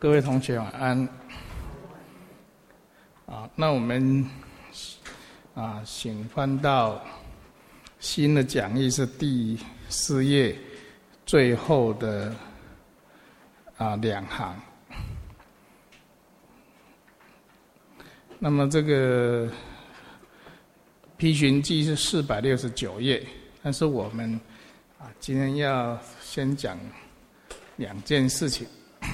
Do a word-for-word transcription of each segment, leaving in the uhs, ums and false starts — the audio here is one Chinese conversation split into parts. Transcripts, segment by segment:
各位同学晚安。啊，那我们啊，请翻到新的讲义是第四页最后的啊两行。那么这个批寻记是四百六十九页，但是我们啊今天要先讲两件事情。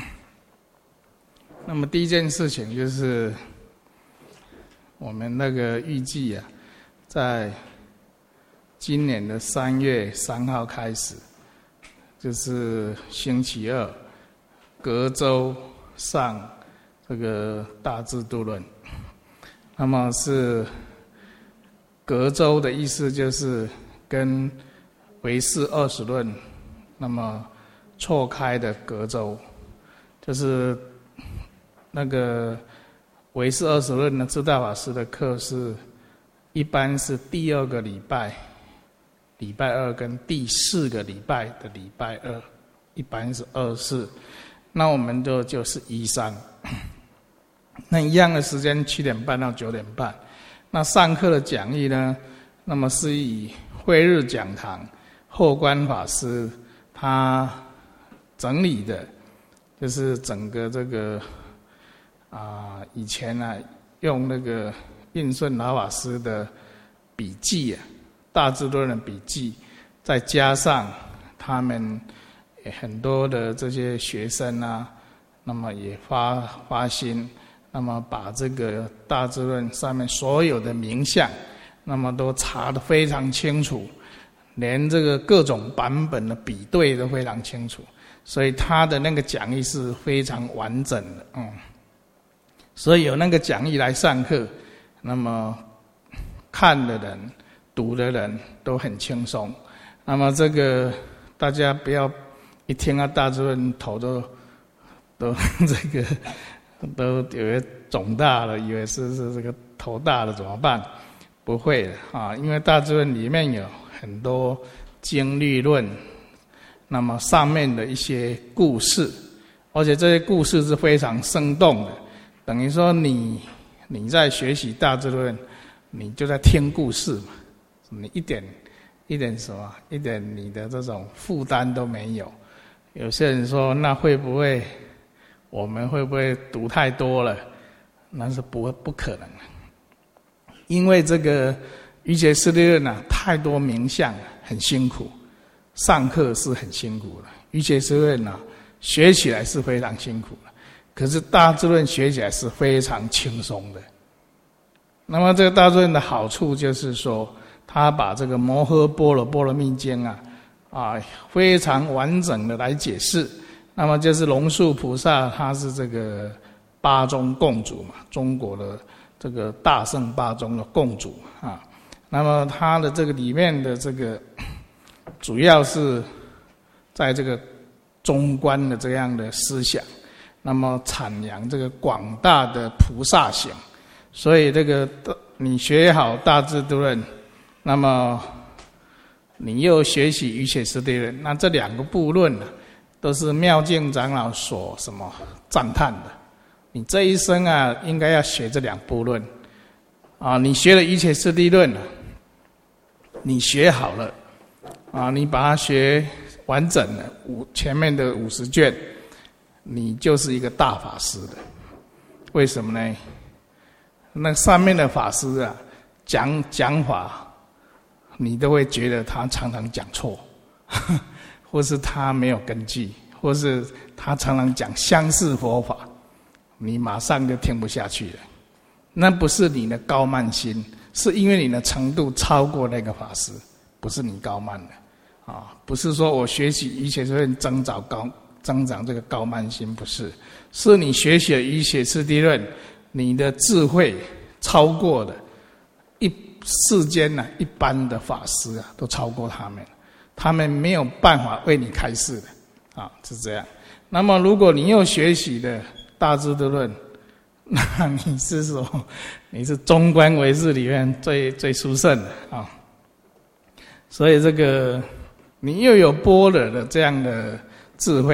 那么第一件事情就是我们那个预计啊，在今年的三月三号开始，就是星期二，隔周上这个大智度论。那么是隔周的意思，就是跟唯识二十论那么错开的隔周，就是那个唯识二十论的智大法师的课是一般是第二个礼拜礼拜二跟第四个礼拜的礼拜二，一般是二四，那我们就就是一三，那一样的时间七点半到九点半。那上课的讲义呢，那么是以慧日讲堂后观法师他整理的，就是整个这个啊、呃，以前啊用那个印顺老法师的笔记啊，大智论的笔记，再加上他们很多的这些学生啊，那么也发发心，那么把这个大智论上面所有的名相，那么都查得非常清楚，连这个各种版本的比对都非常清楚，所以他的那个讲义是非常完整的，嗯。所以有那个讲义来上课，那么看的人、读的人都很轻松。那么这个大家不要一听到大智论头都都这个都以为肿大了，以为是是这个头大了怎么办？不会的啊，因为大智论里面有很多经律论，那么上面的一些故事，而且这些故事是非常生动的。等于说你你在学习大智论，你就在听故事嘛，你一点一点什么，一点你的这种负担都没有。有些人说，那会不会我们会不会读太多了？那是不不可能的，因为这个瑜伽师地论啊，太多名相，很辛苦，上课是很辛苦的。瑜伽师地论啊，学起来是非常辛苦的。可是大智论学起来是非常轻松的。那么这个大智论的好处就是说，他把这个摩诃般罗波罗蜜经啊，啊非常完整的来解释。那么就是龙树菩萨他是这个八宗共主嘛，中国的这个大乘八宗的共主啊。那么他的这个里面的这个主要是在这个中观的这样的思想。那么阐扬这个广大的菩萨行，所以这个你学好大智度论，那么你又学习瑜伽师地论，那这两个部论呢，都是妙净长老所什么赞叹的。你这一生啊，应该要学这两部论啊。你学了瑜伽师地论了，你学好了啊，你把它学完整了，五前面的五十卷。你就是一个大法师的，为什么呢？那上面的法师啊，讲讲法，你都会觉得他常常讲错，或是他没有根据，或是他常常讲相似佛法，你马上就听不下去了。那不是你的高慢心，是因为你的程度超过那个法师，不是你高慢的啊，不是说我学习瑜伽师增长高。增长这个高慢心，不是，是你学习了瑜伽师地论，你的智慧超过了一世间呢、啊、一般的法师啊，都超过他们，他们没有办法为你开示的啊，是这样。那么如果你又学习的大智度论，那你是说你是中观唯识里面最最殊胜的啊，所以这个你又有般若的这样的智慧，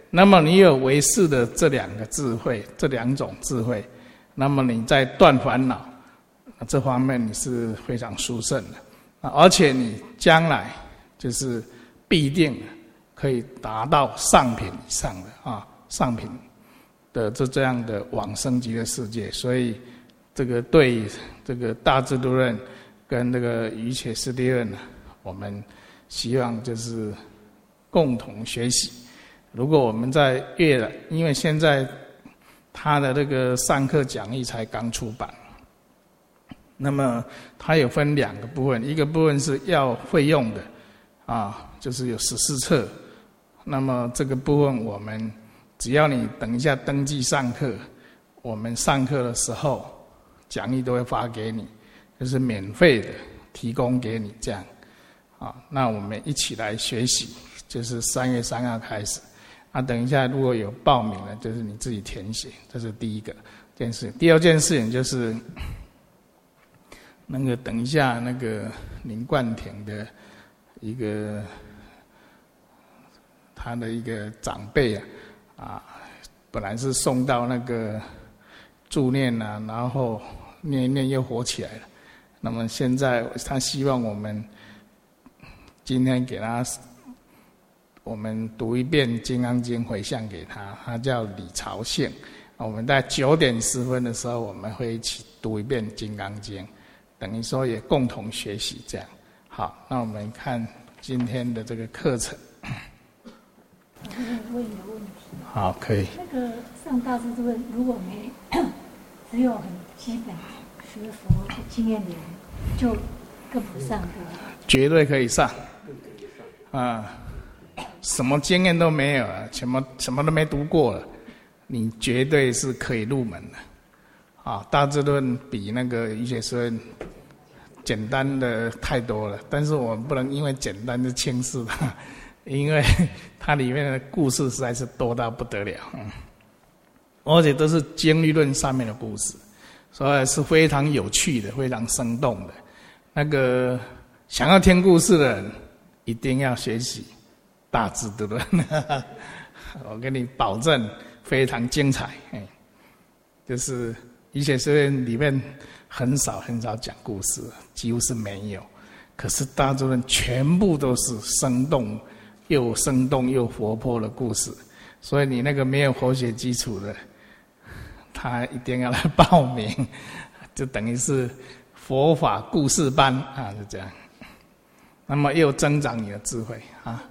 那么你有唯识的这两个智慧，这两种智慧，那么你在断烦恼这方面你是非常殊胜的，而且你将来就是必定可以达到上品以上的啊，上品的这这样的往生极乐世界。所以这个对这个大智度论跟这个瑜伽师地论，我们希望就是共同学习。如果我们在越来，因为现在他的这个上课讲义才刚出版，那么它有分两个部分，一个部分是要会用的啊，就是有十四册。那么这个部分我们只要你等一下登记上课，我们上课的时候讲义都会发给你，就是免费的提供给你这样啊。那我们一起来学习，就是三月三号开始。啊，等一下如果有报名了，就是你自己填写，这是第一个件事。第二件事情就是那个等一下那个林冠廷的一个他的一个长辈啊，啊，本来是送到那个助念啊，然后念一念又活起来了。那么现在他希望我们今天给他。我们读一遍《金刚经》回向给他，他叫李朝庆。我们在九点十分的时候，我们会一起读一遍《金刚经》，等于说也共同学习这样。好，那我们看今天的这个课程。 我问一个问题。 好，可以。 那个上大智度论，如果没只有很基本学佛的经验的人，就跟不上的。 绝对可以上。啊。什么经验都没有啊，什么什么都没读过了，你绝对是可以入门的。啊，大智论比那个瑜伽师论简单的太多了，但是我们不能因为简单就轻视它，因为它里面的故事实在是多到不得了，嗯，而且都是经律论上面的故事，所以是非常有趣的，非常生动的。那个想要听故事的人，一定要学习大智度论，我跟你保证非常精彩。就是瑜伽师论里面很少很少讲故事，几乎是没有。可是大智度论全部都是生动又生动又活泼的故事，所以你那个没有活学基础的，他一定要来报名，就等于是佛法故事班啊，就这样。那么又增长你的智慧啊。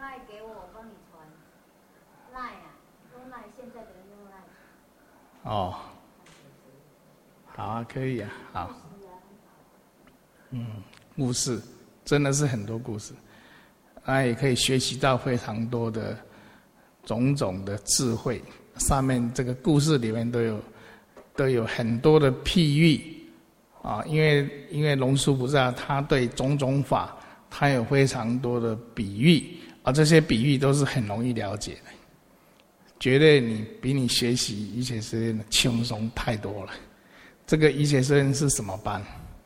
哦，好啊，可以啊，好。嗯，故事真的是很多故事，啊，也可以学习到非常多的种种的智慧。上面这个故事里面都有都有很多的譬喻啊，因为因为龙树菩萨他对种种法，他有非常多的比喻，而这些比喻都是很容易了解的。绝对你比你学习瑜伽师论轻松太多了。这个瑜伽师论是什么班？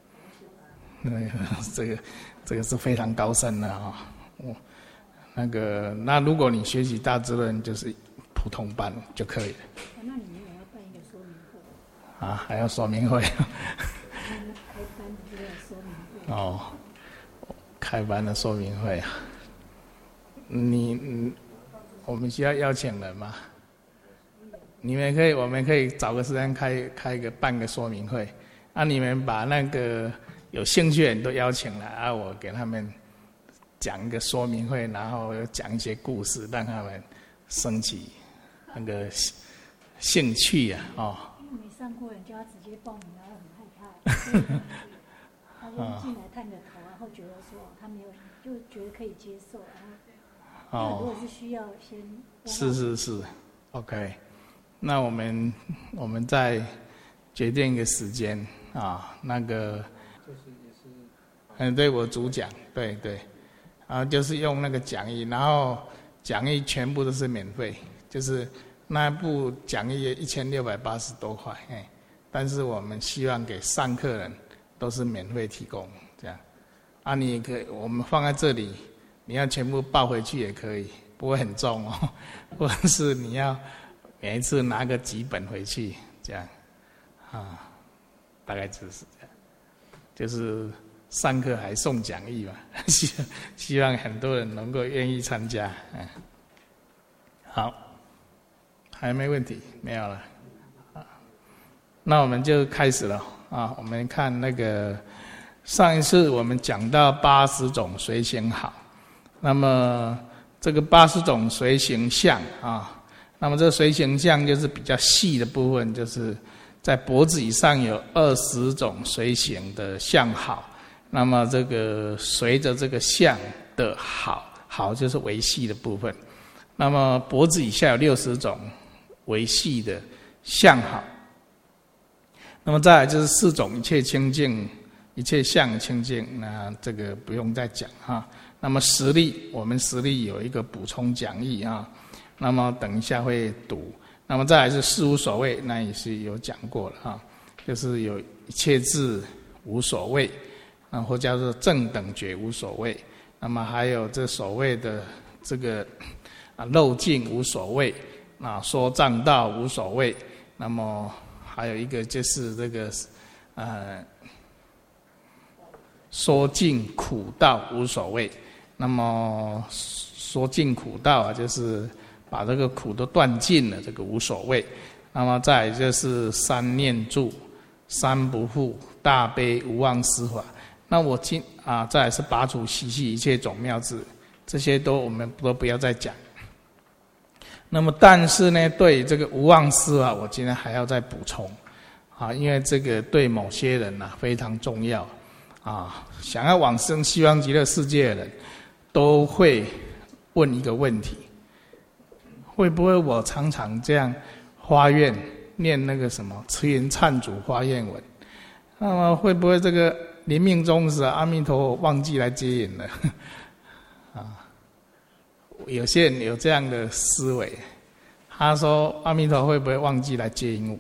这个这个是非常高深的啊、哦。那个那如果你学习大智论，就是普通班就可以了。 那你们也要办一个说明会啊？还要说明会？ 开班的这个说明会。 哦，开班的说明会啊？你嗯。我们需要邀请人吗？你们可以，我们可以找个时间开开个办个说明会，啊，你们把那个有兴趣的人都邀请来，啊，我给他们讲一个说明会，然后讲一些故事，让他们升起那个兴趣呀、啊，哦。 因为没上过人，就要直接报名，然后很害怕。他就进来探个头，然后觉得说他没有，就觉得可以接受，然后。哦，如果是需要先是是是 ，OK， 那我们我们再决定一个时间啊，那个就是也是，嗯，对我主讲，对对，然后就是用那个讲义，然后讲义全部都是免费，就是那部讲义一千六百八十多块，哎，但是我们希望给上课人都是免费提供，这样，啊，你也可以，我们放在这里。你要全部抱回去也可以， 不会很重哦，或者是你要每一次拿个几本回去这样啊，大概就是这样，就是上课还送讲义嘛，希希望很多人能够愿意参加。嗯，好，还没问题？没有了。那我们就开始了啊！我们看那个上一次我们讲到八十种随行好，那么这个八十种随行相啊，那么这个随行相就是比较细的部分，就是在脖子以上有二十种随行的相好，那么这个随着这个相的好，好就是微细的部分，那么脖子以下有六十种微细的相好。那么再来就是四种一切清净，一切相清净，那这个不用再讲哈。那么实力，我们实力有一个补充讲义啊，那么等一下会读。那么再来是事无所谓，那也是有讲过了哈，就是有一切智无所谓，然后叫做正等觉无所谓。那么还有这所谓的这个啊漏尽无所谓，啊说障道无所谓，那么还有一个就是这个，呃，说尽苦道无所谓。那么说尽苦道啊，就是把这个苦都断尽了，这个无所谓。那么再来就是三念住、三不复、大悲无妄思法。那我今啊，再来是拔除习气一切种妙智，这些都我们都不要再讲。那么，但是呢，对这个无妄思啊，我今天还要再补充，啊，因为这个对某些人呐、啊、非常重要，啊，想要往生西方极乐世界的人，都会问一个问题：会不会我常常这样发愿念那个什么慈云忏祖发愿文，那么会不会这个临命终时阿弥陀佛忘记来接引了？啊？有些人有这样的思维，他说阿弥陀会不会忘记来接引我？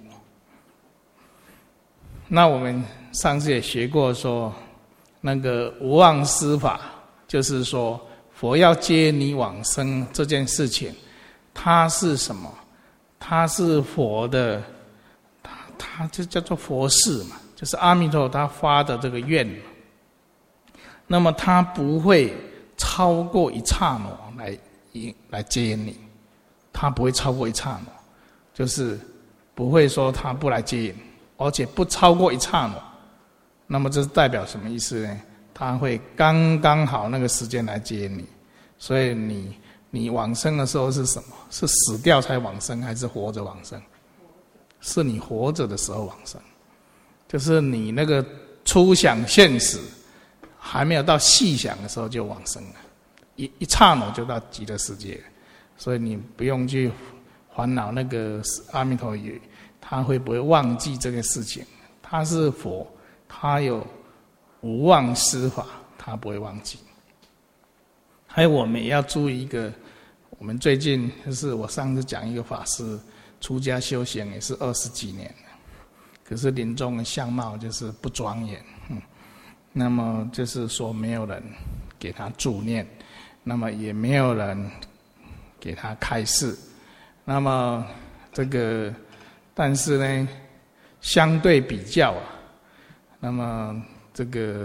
那我们上次也学过说，那个无妄思法，就是说佛要接你往生这件事情，它是什么？它是佛的，它它就叫做佛事嘛，就是阿弥陀他发的这个愿。那么他不会超过一刹那来。来接引你，他不会超过一刹那，就是不会说他不来接引，而且不超过一刹那。那么这是代表什么意思呢？他会刚刚好那个时间来接引你。所以你你往生的时候是什么？是死掉才往生，还是活着往生？是你活着的时候往生，就是你那个初想现实还没有到细想的时候就往生了。一一刹那就到极乐世界，所以你不用去烦恼那个阿弥陀语，他会不会忘记这个事情？他是佛，他有无忘思法，他不会忘记。还有我们也要注意一个，我们最近就是我上次讲一个法师出家修行也是二十几年了，可是临终的相貌就是不庄严，嗯，那么就是说没有人给他助念。那么也没有人给他开示，那么这个，但是呢，相对比较啊，那么这个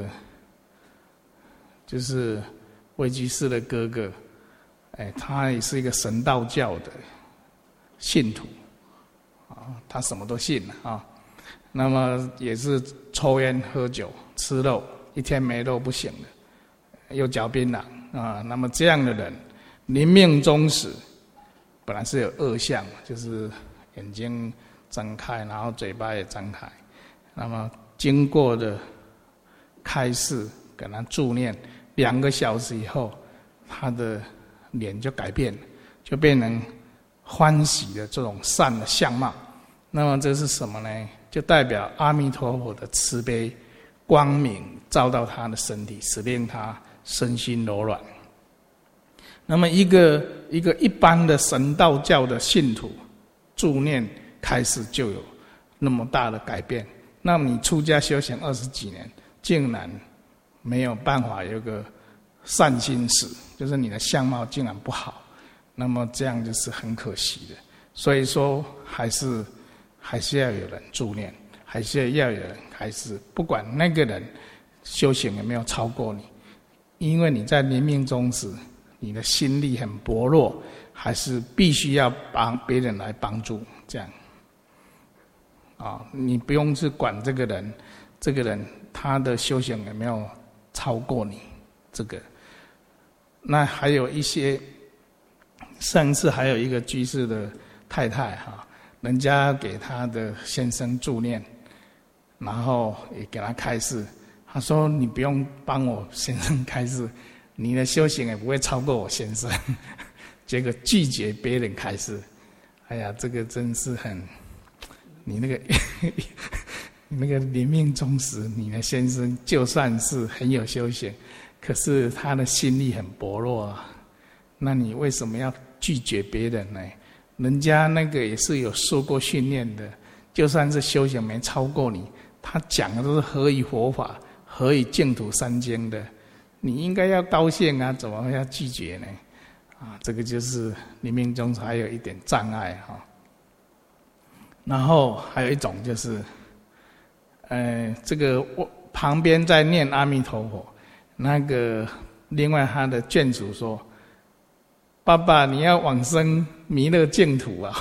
就是位居士的哥哥，哎，他也是一个神道教的信徒啊，他什么都信啊，那么也是抽烟喝酒吃肉，一天没肉不行的，又嚼槟榔。啊，那么这样的人，临命终时，本来是有恶相，就是眼睛睁开，然后嘴巴也张开，那么经过的开示，给他助念，两个小时以后，他的脸就改变了，就变成欢喜的这种善的相貌。那么这是什么呢？就代表阿弥陀佛的慈悲光明照到他的身体，使令他身心柔软。那么一个一个一般的神道教的信徒助念开始就有那么大的改变，那么你出家修行二十几年，竟然没有办法有个善心死，就是你的相貌竟然不好， 那么这样就是很可惜的。所以说还是还是要有人助念，还是要有人开始，不管那个人修行有没有超过你，因为你在临命终时，你的心力很薄弱，还是必须要帮别人来帮助，这样啊，你不用去管这个人，这个人他的修行有没有超过你，这个。那还有一些，上次还有一个居士的太太哈，人家给他的先生助念，然后也给他开示，他说你不用帮我先生开示，你的修行也不会超过我先生。结果拒绝别人开示，哎呀，这个真是很，你那个你那个临命终时，你的先生就算是很有修行，可是他的心力很薄弱啊，那你为什么要拒绝别人呢？人家那个也是有受过训练的，就算是修行没超过你，他讲的都是何以佛法，何以净土三经的，你应该要高兴啊，怎么会要拒绝呢？啊，这个就是临命终还有一点障碍哈。然后还有一种就是，呃，这个我旁边在念阿弥陀佛，那个另外他的眷属说：“爸爸，你要往生弥勒净土啊！”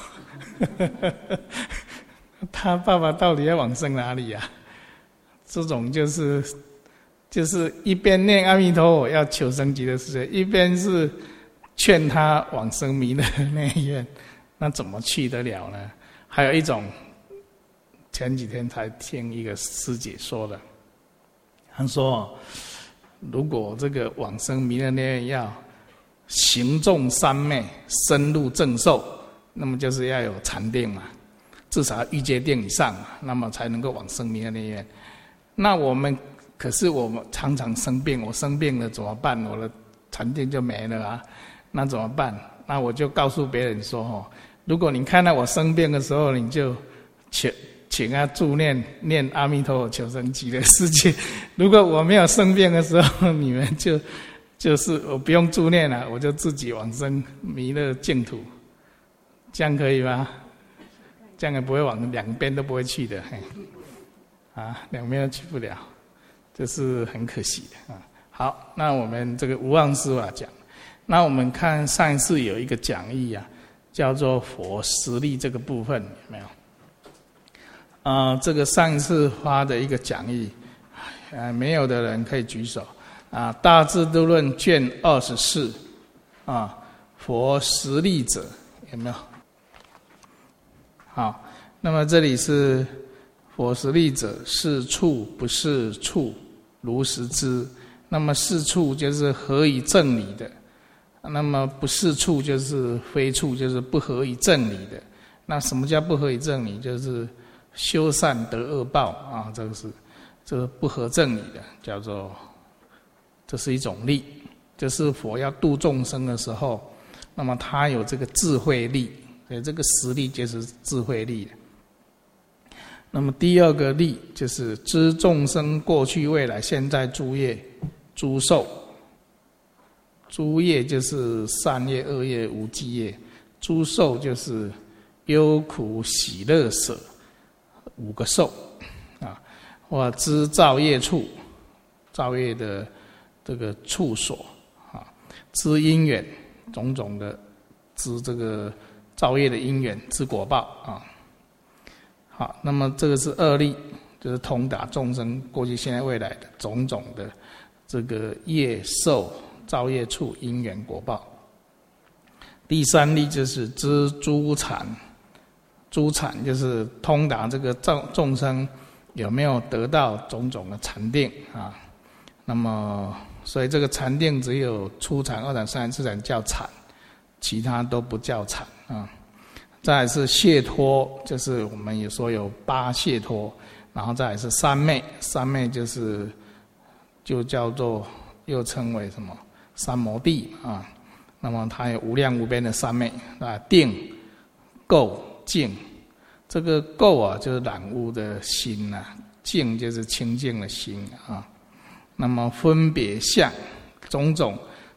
他爸爸到底要往生哪里啊？这种就是就是一边念阿弥陀佛要求生极乐世界，一边是劝他往生弥勒内院，那怎么去得了呢？还有一种，前几天才听一个师姐说的，她说，如果这个往生弥勒内院要行众三昧，深入正受，那么就是要有禅定嘛，至少要欲界定以上嘛，那么才能够往生弥勒内院。那我们可是我们常常生病，我生病了怎么办？我的禅定就没了啊，那怎么办？那我就告诉别人说哦，如果你看到我生病的时候，你就请请他助念念阿弥陀佛求生极乐世界。如果我没有生病的时候，你们就就是我不用助念了，我就自己往生弥勒净土，这样可以吗？这样也不会往两边都不会去的，嘿，啊，两边都去不了，这是很可惜的啊。好，那我们这个无忘师法讲，那我们看上一次有一个讲义啊，叫做佛实力这个部分有没有？啊、呃，这个上一次发的一个讲义，呃，没有的人可以举手啊。《大智度论》卷二十四啊，佛实力者有没有？好，那么这里是佛实力者，是处不是处，如实知。那么是处就是合以正理的，那么不是处就是非处，就是不合以正理的。那什么叫不合以正理？就是修善得恶报啊，这个是这个不合正理的，叫做这是一种力，就是佛要度众生的时候，那么他有这个智慧力，所以这个实力就是智慧力的。那么第二个力就是知众生过去未来现在诸业诸受，诸业就是善业恶业无记业，诸受就是忧苦喜乐舍五个受啊，或知造业处，造业的这个处所啊，知因缘种种的，知这个造业的因缘，知果报啊。好，那么这个是二力，就是通达众生过去现在未来的种种的这个业受造业处因缘果报。第三力就是知诸禅，诸禅就是通达这个众众生有没有得到种种的禅定啊。那么所以这个禅定只有初禅、二禅、三禅、四禅叫禅，其他都不叫禅啊。再来是解脱，就是我们也说有八解脱，然后再来是三昧，三昧就是就叫做又称为什么三摩地啊。那么它有无量无边的三昧啊，定、垢、净。这个垢啊，就是染污的心呐、啊；净就是清净的心啊。那么分别相种种，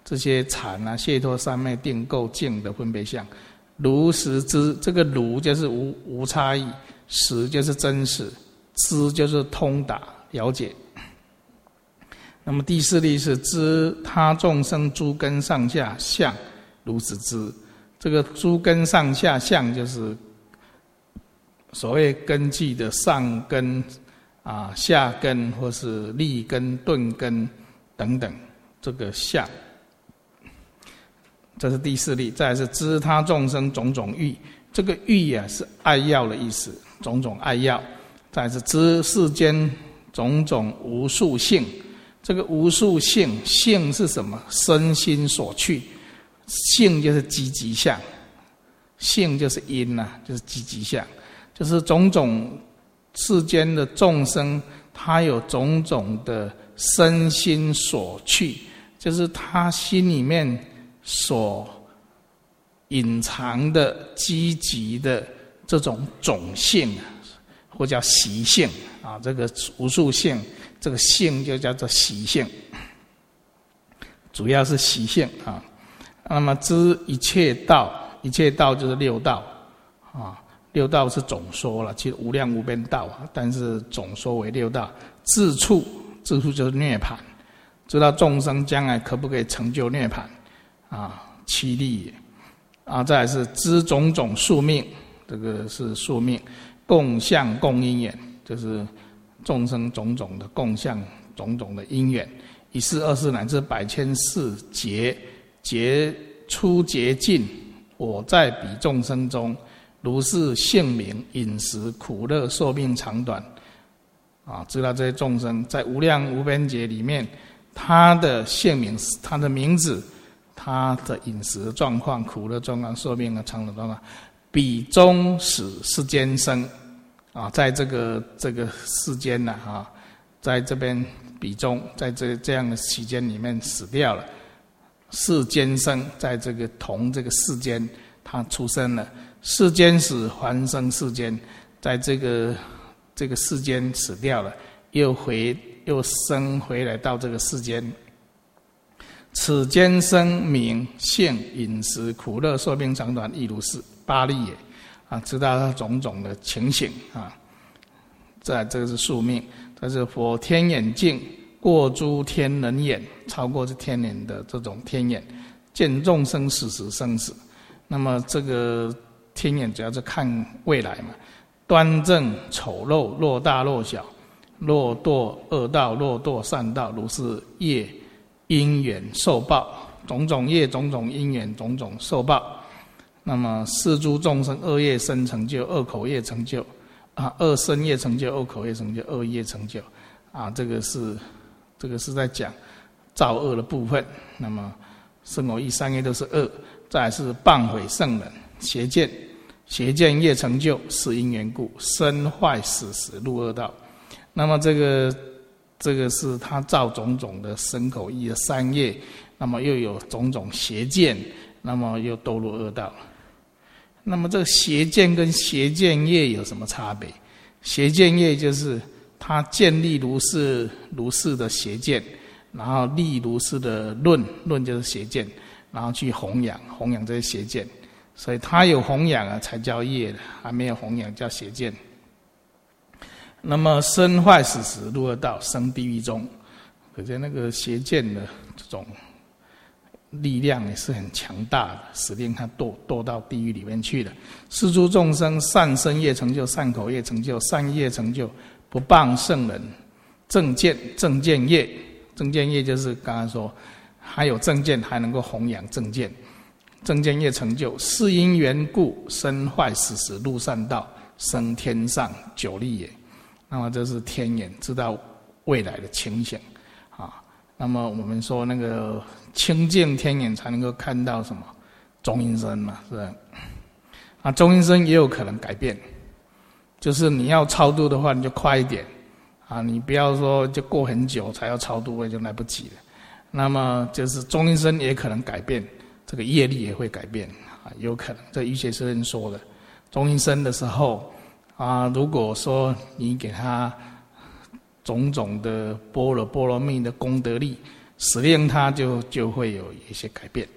这些禅啊、解脱、三昧、定、垢、净的分别相。如实知，这个如就是无无差异，实就是真实，知就是通达了解。那么第四例是知他众生诸根上下相，如实知。这个诸根上下相就是所谓根基的上根啊、下根或是立根、顿根等等，这个相。这是第四例。再来是知他众生种种欲，这个欲啊是爱要的意思，种种爱要。再来是知世间种种无数性，这个无数性，性是什么？身心所趣，性就是积极相，性就是因呐、啊，就是积极相，就是种种世间的众生，他有种种的身心所趣，就是他心里面所隐藏的积极的这种种性，或叫习性啊，这个无数性，这个性就叫做习性，主要是习性啊。那么知一切道，一切道就是六道啊，六道是总说了，其实无量无边道啊，但是总说为六道。自处，自处就是涅槃，知道众生将来可不可以成就涅槃啊，七力也啊。再来是知种种宿命，这个是宿命，共相共因缘，就是众生种种的共相，种种的因缘，一世二世乃至百千世劫，劫出劫尽，我在彼众生中，如是姓名、饮食、苦乐、寿命长短啊，知道这些众生在无量无边劫里面，他的姓名、他的名字、他的饮食状况、苦乐状况、寿命的长短状况，彼中死世间生啊，在这个这个世间呢啊，在这边彼中，在这这样的期间里面死掉了。世间生，在这个同这个世间，他出生了。世间死，还生世间，在这个这个世间死掉了，又回又生回来到这个世间。此间生名性饮食苦乐寿命长短亦如是，八力也啊，知道他种种的情形啊。再这个是宿命，这是佛天眼镜过诸天人眼，超过这天眼的这种天眼，见众生死时生死。那么这个天眼主要是看未来嘛，端正丑陋，若大若小，若堕恶道，若堕善道，如是业因缘受报，种种业，种种因缘，种种受报。那么是诸众生恶业生成就，恶口业成就啊，恶身业成就，恶口业成就，恶业成就啊，这个是这个是在讲造恶的部分。那么身口意三业都是恶。再来是谤毁圣人，邪见，邪见业成就，是因缘故，身坏死时入恶道。那么这个这个是他造种种的身口意的三业，那么又有种种邪见，那么又堕入恶道。那么这个邪见跟邪见业有什么差别？邪见业就是他建立如是如是的邪见，然后立如是的论，论就是邪见，然后去弘扬弘扬这些邪见，所以他有弘扬啊才叫业的，还没有弘扬叫邪见。那么身坏死时入恶道，生地狱中，可见那个邪见的这种力量也是很强大的，使令他堕堕到地狱里面去的。是诸众生善身业成就，善口业成就，善业成就，不谤圣人，正见正见业，正见业就是刚刚说还有正见，还能够弘扬正见，正见业成就，是因缘故，身坏死时入善道，生天上九力也。那么这是天眼，知道未来的情形啊。那么我们说那个清净天眼才能够看到什么中阴身嘛，是吧？啊，中阴身也有可能改变，就是你要超度的话，你就快一点啊，你不要说就过很久才要超度，就来不及了。那么就是中阴身也可能改变，这个业力也会改变啊，有可能。这瑜伽师人说的，中阴身的时候啊，如果说你给他种种的般若波罗蜜的功德力， 使令它就就会有一些改变。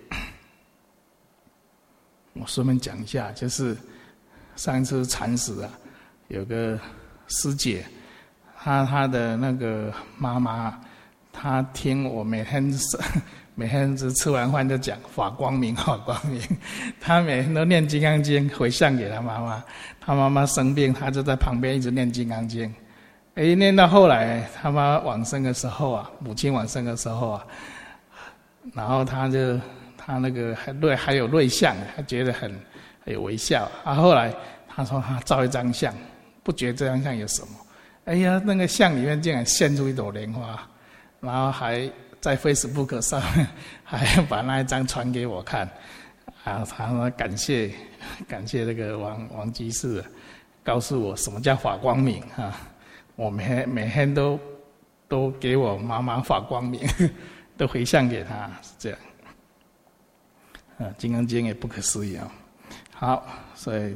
我顺便讲一下，就是上一次禅师啊，有个师姐，她她的那个妈妈，她听我每天每天只吃完饭就讲法光明法光明，她每天都念金刚经回向给她妈妈，她妈妈生病，她就在旁边一直念金刚经。哎，念到后来，他妈往生的时候啊，母亲往生的时候啊，然后他就他那个还对还有瑞相，他觉得很很有微笑。啊，后来他说他照一张相，不觉得这张相有什么。哎呀，那个相里面竟然现出一朵莲花，然后还在 Facebook 上面还把那一张传给我看。啊，他说感谢感谢那个王王居士，告诉我什么叫法光明啊。我每天每天都都给我妈妈法光明，都回向给她，是这样。啊，《金刚经》也不可思议啊。好，所以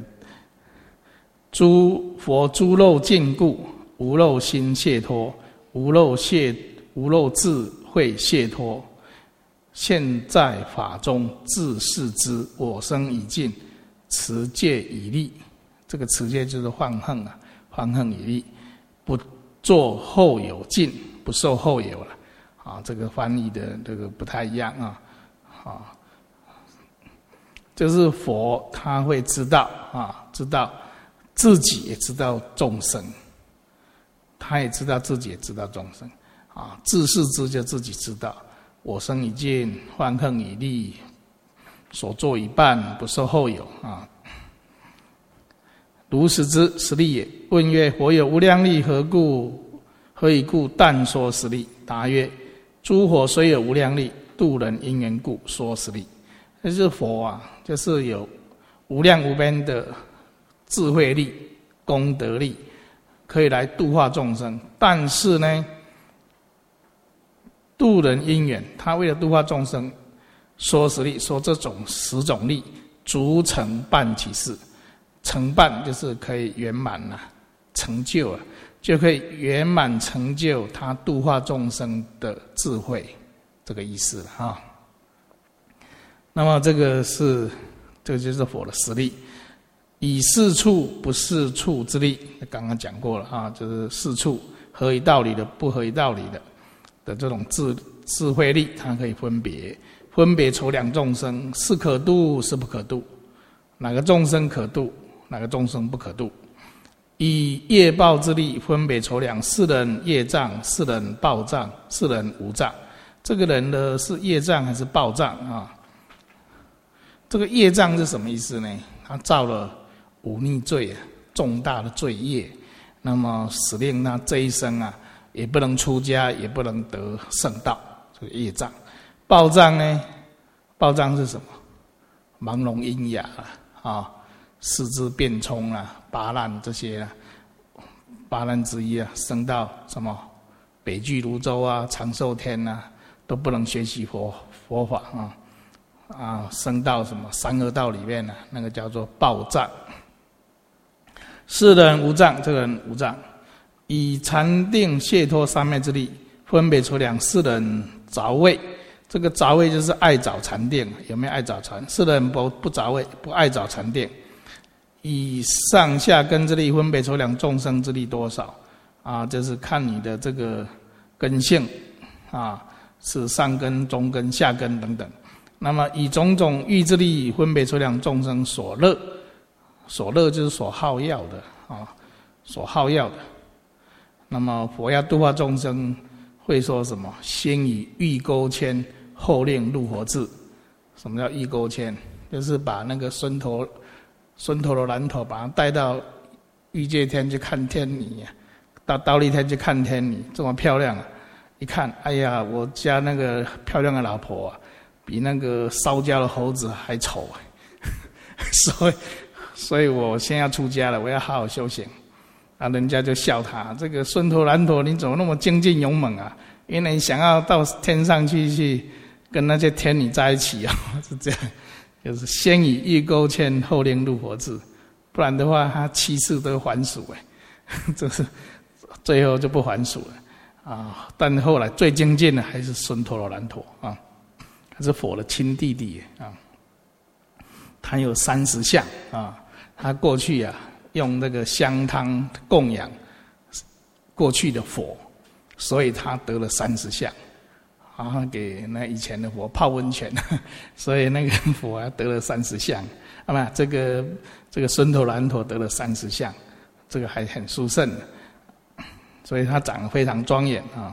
诸佛诸漏尽故，无漏心解脱，无漏解无漏智慧解脱。现在法中自是之，我生已尽，持戒已立。这个持戒就是放横啊，放横已立。不做后有尽，不受后有了，啊，这个翻译的这个不太一样啊，啊，就是佛他会知道啊，知道自己也知道众生，他也知道自己也知道众生，啊，自是知就自己知道，我生已尽，放横已立，所作已办，不受后有啊。如实之，实力也。问曰：佛有无量力，何故？何以故？但说实力。答曰：诸佛虽有无量力，度人因缘故说实力。这就是佛啊，就是有无量无边的智慧力、功德力，可以来度化众生。但是呢，度人因缘，他为了度化众生，说实力，说这种十种力，足成办其事。成办就是可以圆满了，成就了，就可以圆满成就他度化众生的智慧，这个意思了啊。那么这个是，这个就是佛的实力，以是处不是处之力，刚刚讲过了啊，就是是处合于道理的，不合于道理的的这种智智慧力，它可以分别分别筹量众生，是可度，是不可度，哪个众生可度？哪个众生不可度？以业报之力分别筹量，是人业障，是人报障，是人无障。这个人呢是业障还是报障啊？这个业障是什么意思呢？他造了忤逆罪，重大的罪业，那么使令他这一生啊，也不能出家，也不能得圣道。这个业障，报障呢？报障是什么？盲聋喑哑啊。四肢变聪啊，八难这些啊，八难之一啊，升到什么北俱泸州啊、长寿天啊，都不能学习佛佛法啊啊，升到什么三恶道里面啊，那个叫做报障。是人无障，这个人无障，以禅定解脱三昧之力，分别出两世人着位。这个着位就是爱找禅定，有没有爱找禅？是人不不着位，不爱找禅定。以上下根之力分别筹量众生之力多少啊？就是看你的这个根性啊，是上根、中根、下根等等。那么以种种欲之力分别筹量众生所乐，所乐就是所好要的啊，所好要的。那么佛要度化众生，会说什么？先以欲钩牵，后令入佛智。什么叫欲钩牵？就是把那个孙头。孙陀罗蓝头把他带到欲界天去看天女，到忉利天去看天女，这么漂亮啊！一看，哎呀，我家那个漂亮的老婆啊，比那个烧焦的猴子还丑，所以，所以我先要出家了，我要好好修行。啊，人家就笑他，这个孙陀蓝陀，你怎么那么精进勇猛啊？因为你想要到天上去去跟那些天女在一起啊，是这样。就是先以欲钩牵，后令入佛智，不然的话，他七世都还俗哎，这是最后就不还俗了啊，但后来最精进的还是孙陀罗难陀啊，他是佛的亲弟弟啊。他有三十相啊，他过去啊用那个香汤供养过去的佛，所以他得了三十相。啊，给那以前的佛泡温泉，所以那个佛啊得了三十相。那么这个这个孙陀罗难陀得了三十相，这个还很殊胜，所以他长得非常庄严啊。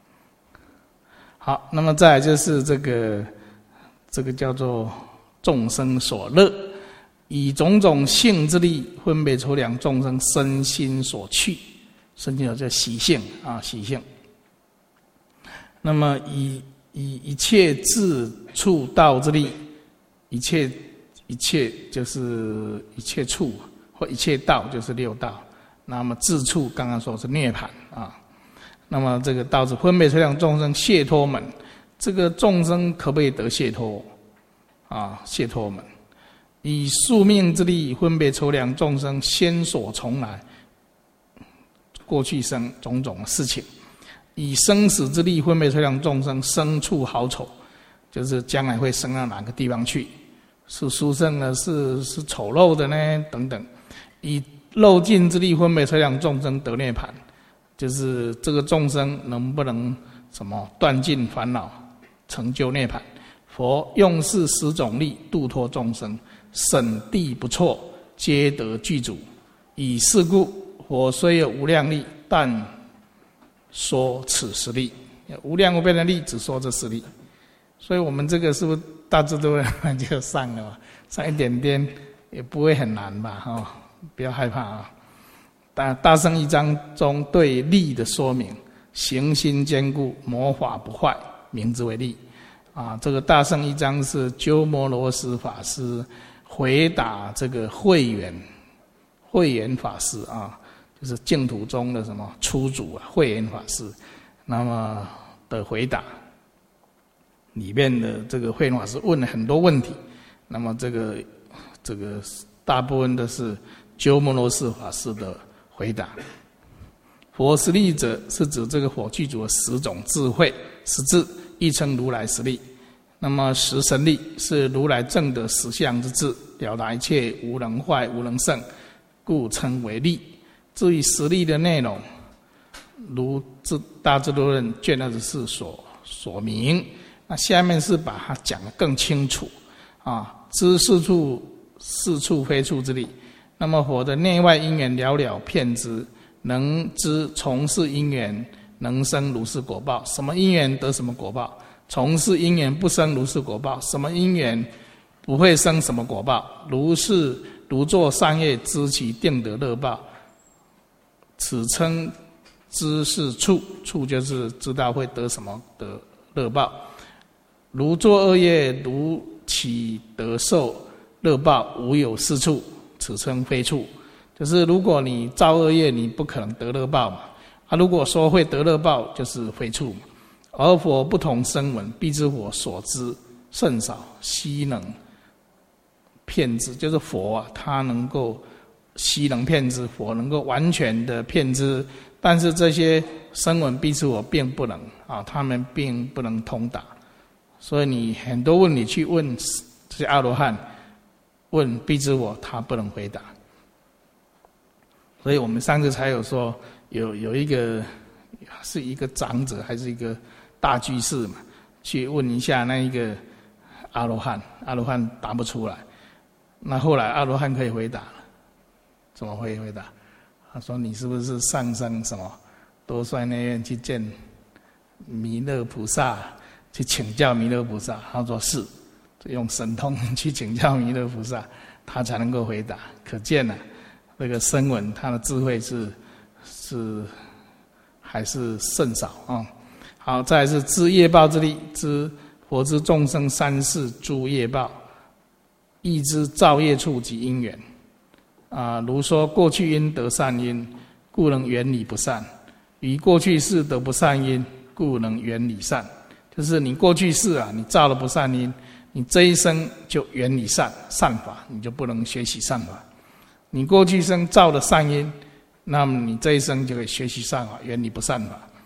好，那么再来就是这个这个叫做众生所乐，以种种性之力，分别筹量众生身心所趣，身心有叫习性啊，习性。那么以以一切自处道之力，一切一切就是一切处或一切道就是六道。那么自处刚刚说是涅槃啊。那么这个道是分别筹量众生解脱门，这个众生可不可以得解脱啊？解脱门，以宿命之力分别筹量众生先所从来过去生种种的事情。以生死之力分别筹量众生生处好丑，就是将来会生到哪个地方去，是殊胜的，是是丑陋的呢？等等。以漏尽之力分别筹量众生得涅槃，就是这个众生能不能什么断尽烦恼，成就涅槃。佛用是十种力度脱众生，审地不错，皆得具足。以是故，佛虽有无量力，但说此十力，无量无边的力，只说这十力。所以我们这个是不是大智度论就上了嘛？上一点点也不会很难吧？哦，不要害怕啊！大大乘一章中对力的说明，行心坚固，魔法不坏，名之为力。啊，这个大乘一章是鸠摩罗什法师回答这个慧远慧远法师啊。就是净土中的什么初祖啊，慧远法师，那么的回答里面的这个慧远法师问了很多问题，那么这个这个大部分都是鸠摩罗什法师的回答。佛十力者是指这个佛具足的十种智慧，十智亦称如来十力。那么十神力是如来证得十相之智，了达一切无能坏无能胜，故称为力。至于十力的内容，如大智度论卷二十四所所明，那下面是把它讲得更清楚啊。知四处是处非处之力，那么佛的内外因缘了了遍知，能知从事因缘能生如是果报，什么因缘得什么果报，从事因缘不生如是果报，什么因缘不会生什么果报，如是如作善业知其定得乐报，此称知是处，处就是知道会得什么的乐报。如作恶业，如起得受乐报，无有是处，此称非处。就是如果你造恶业，你不可能得乐报嘛。啊，如果说会得乐报，就是非处嘛。而佛不同声闻，必知佛所知甚少，悉能遍知，就是佛啊，他能够悉能遍知，佛能够完全的遍知，但是这些声闻必知我并不能啊，他们并不能通达。所以你很多问题去问这些阿罗汉，问必知我，他不能回答。所以我们上次才有说，有有一个是一个长者还是一个大居士嘛，去问一下那一个阿罗汉，阿罗汉答不出来。那后来阿罗汉可以回答了。怎么会回答？他说：“你是不是上升什么多帅内院去见弥勒菩萨，去请教弥勒菩萨？”他说：“是，用神通去请教弥勒菩萨，他才能够回答。”可见呢、啊，这个声闻他的智慧是是还是甚少啊、哦。好，再来是知业报之力，知佛知众生三世诸业报，亦知造业处及因缘。啊，如说过去因得善因，故能远离不善；于过去世得不善因，故能远离善。就是你过去世啊，你造了不善因，你这一生就远离善善法，你就不能学习善法。你过去生造了善因，那么你这一生就可以学习善法，远离不善法。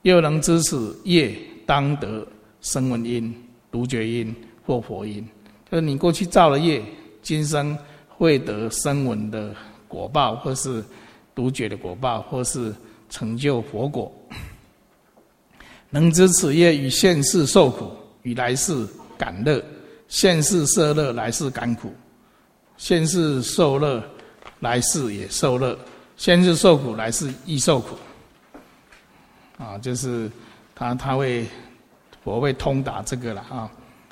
又能知此业当得声闻因、独觉因或佛因。就是你过去造了业，今生会得声闻的果报，或是独觉的果报，或是成就佛果。能知此业与现世受苦，与来世感乐。现世受乐，来世感苦；现世受乐，来世也受乐；现世受苦，来世亦受苦。啊，就是他他会佛会通达这个了啊。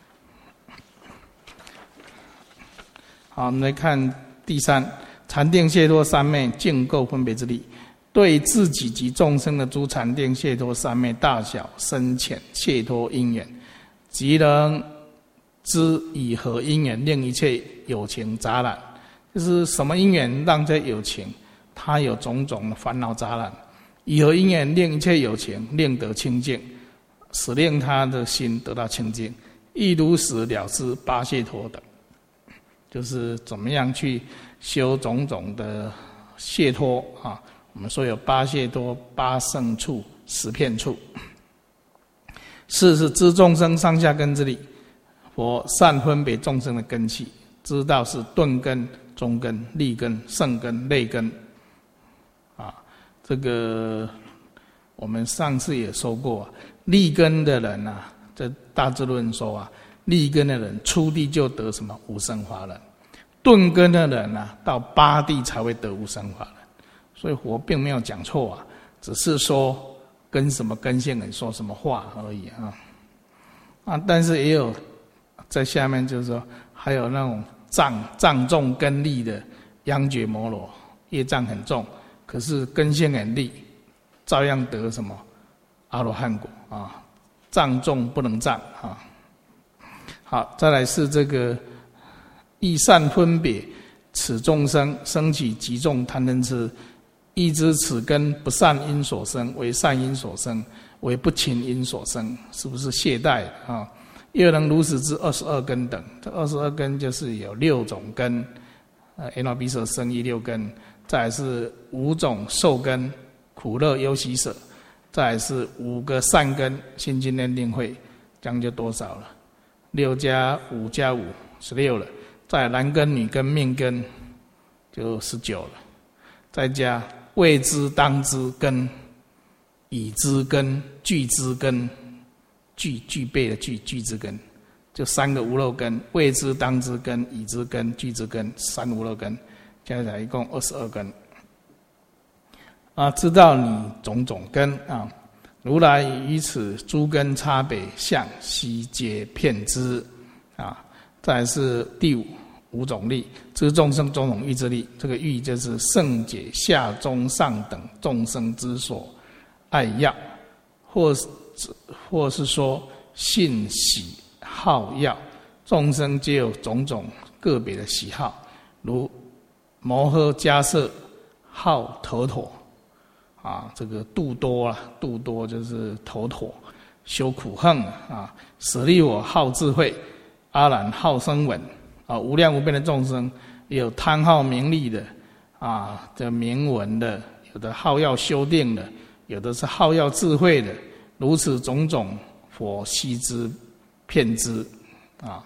好，我们来看第三，禅定解脱三昧净构分别之力，对自己及众生的诸禅定解脱三昧大小深浅解脱因缘，即能知以何因缘令一切有情杂染，就是什么因缘让这有情他有种种的烦恼杂染，以何因缘令一切有情令得清净，使令他的心得到清净，亦如实了知八解脱等，就是怎么样去修种种的解脱啊。我们说有八解脱、八胜处、十片处。四是知众生上下根之理，佛善分别众生的根器，知道是钝根、中根、利根、胜根、劣根。啊，这个我们上次也说过，利根的人啊，这大智论说啊，利根的人初地就得什么无生法忍，钝根的人啊，到八地才会得无生法忍。所以佛并没有讲错啊，只是说跟什么根性人说什么话而已啊。啊，但是也有在下面就是说，还有那种障障重根利的央觉摩罗，业障很重，可是根性很利，照样得什么阿罗汉果啊。障重不能障啊。好，再来是这个亦善分别此众生生起极重贪嗔痴，亦知此根不善因所生，为善因所生，为不勤因所生，是不是懈怠啊？又能如实知二十二根等，这二十二根就是有六种根，呃，眼脑鼻舌身意六根，再来是五种受根，苦乐忧喜舍，再来是五个善根，心经念定慧，这样就多少了？六加五加五，十六了。再来男根、女根、命根，就十九了。再加未知当知根、已知根、具知根，具具备的具具知根，就三个无漏根：未知当知根、已知根、具知根，三无漏根，加起来一共二十二根。啊，知道你种种根啊，如来于此诸根差别相悉皆遍知啊。再来是第五五种力，知众生种种欲之力。这个欲就是圣解下中上等众生之所爱要，或是或是说信喜好要，众生皆有种种个别的喜好，如摩诃迦叶好头陀啊，这个度多啊，度多就是头陀，修苦恨啊，舍利我好智慧，阿难好声闻啊，无量无边的众生，也有贪好名利的啊，这名闻的，有的好要修定的，有的是好要智慧的，如此种种，佛悉知遍知啊。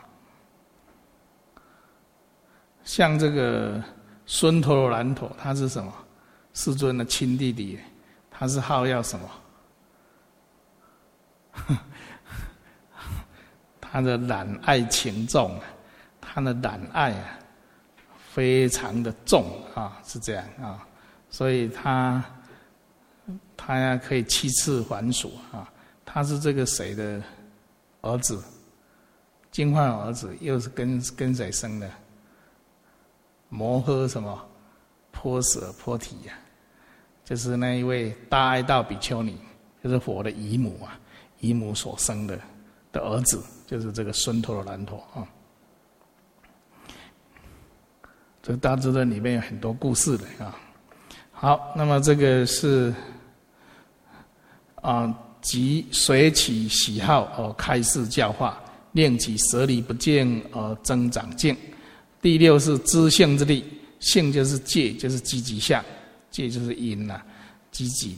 像这个孙陀罗难陀，他是什么？世尊的亲弟弟，他是好要什么？他的染爱情重，他的染爱啊，非常的重啊，是这样啊，所以他他呀可以七次还俗啊。他是这个谁的儿子？净饭儿子，又是跟跟谁生的？摩诃什么？波舍波提呀、啊，就是那一位大爱道比丘尼，就是佛的姨母啊，姨母所生的的儿子。就是这个孙陀罗难陀啊，这个大智论里面有很多故事的啊。好，那么这个是啊，即随其喜好而开示教化，令其舍离不净而增长净。第六是知性之力，性就是戒，就是积极相，戒就是因呐、啊，积极的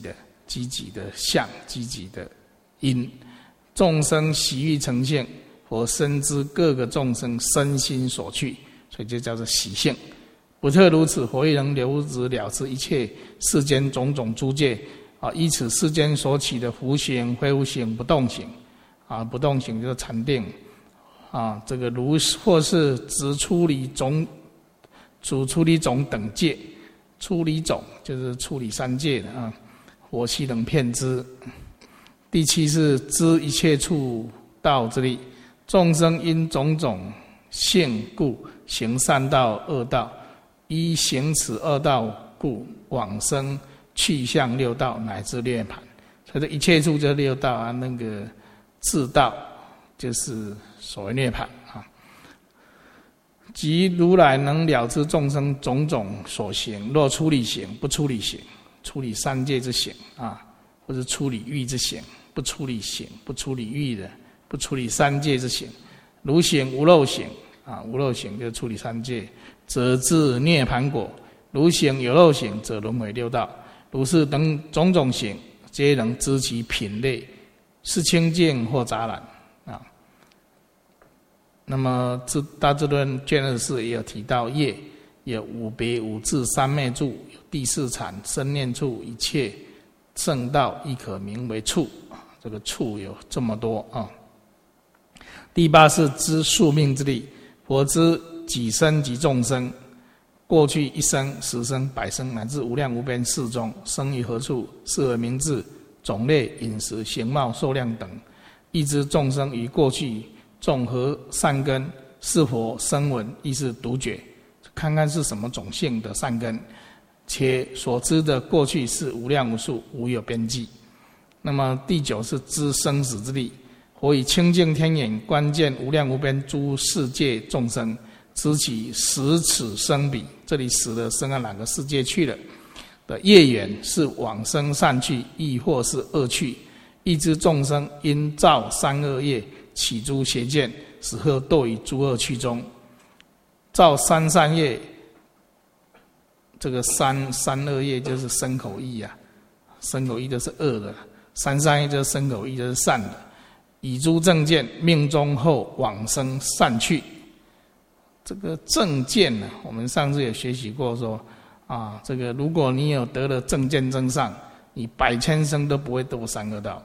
积极的相，积极的因。众生喜欲成性，佛深知各个众生身心所去，所以就叫做喜性。不特如此，佛亦能留止了知一切世间种种诸界啊，依此世间所起的福行、非福行、不动行啊，不动行就是禅定啊，这个如或是只处理种，主处理种等界，处理种就是处理三界的啊，火气等遍知。第七是知一切处道之力，众生因种种性故行善道、恶道，依行此恶道故往生去向六道乃至涅槃。所以这一切处就是六道啊，那个自道就是所谓涅槃啊。即如来能了知众生种种所行，若处理行、不处理行，处理三界之行啊，或者处理欲之行，不处理行、不处理欲的，不处理三界之行，如行无漏行啊，无漏行就是处理三界，则至涅槃果；如行有漏行，则轮回六道。如是等种种行，皆能知其品类，是清净或杂染啊。那么《大智论》卷二十四也有提到业，有五别、五智、三昧住，有第四禅、生念处，一切圣道亦可名为处。这个处有这么多啊。第八是知宿命之力，佛知己身及众生，过去一生、十生、百生乃至无量无边世中，生于何处，是为名字、种类、饮食、形貌、寿量等，亦知众生于过去种何善根，是否声闻，亦是独觉，看看是什么种性的善根，且所知的过去是无量无数，无有边际。那么第九是知生死之力，佛以清净天眼观见无量无边诸世界众生，知其死此生彼，这里死了生到哪个世界去了的业缘，是往生善趣，亦或是恶趣，亦知众生因造三恶业起诸邪见，使后堕于诸恶趣中。造三善业，这个三三恶业就是身口意啊，身口意都是恶的，三善业就是身口意就是善的。以诸正见，命中后往生善趣。这个正见呢，我们上次也学习过说啊，这个如果你有得了正见正上，你百千生都不会堕三恶道。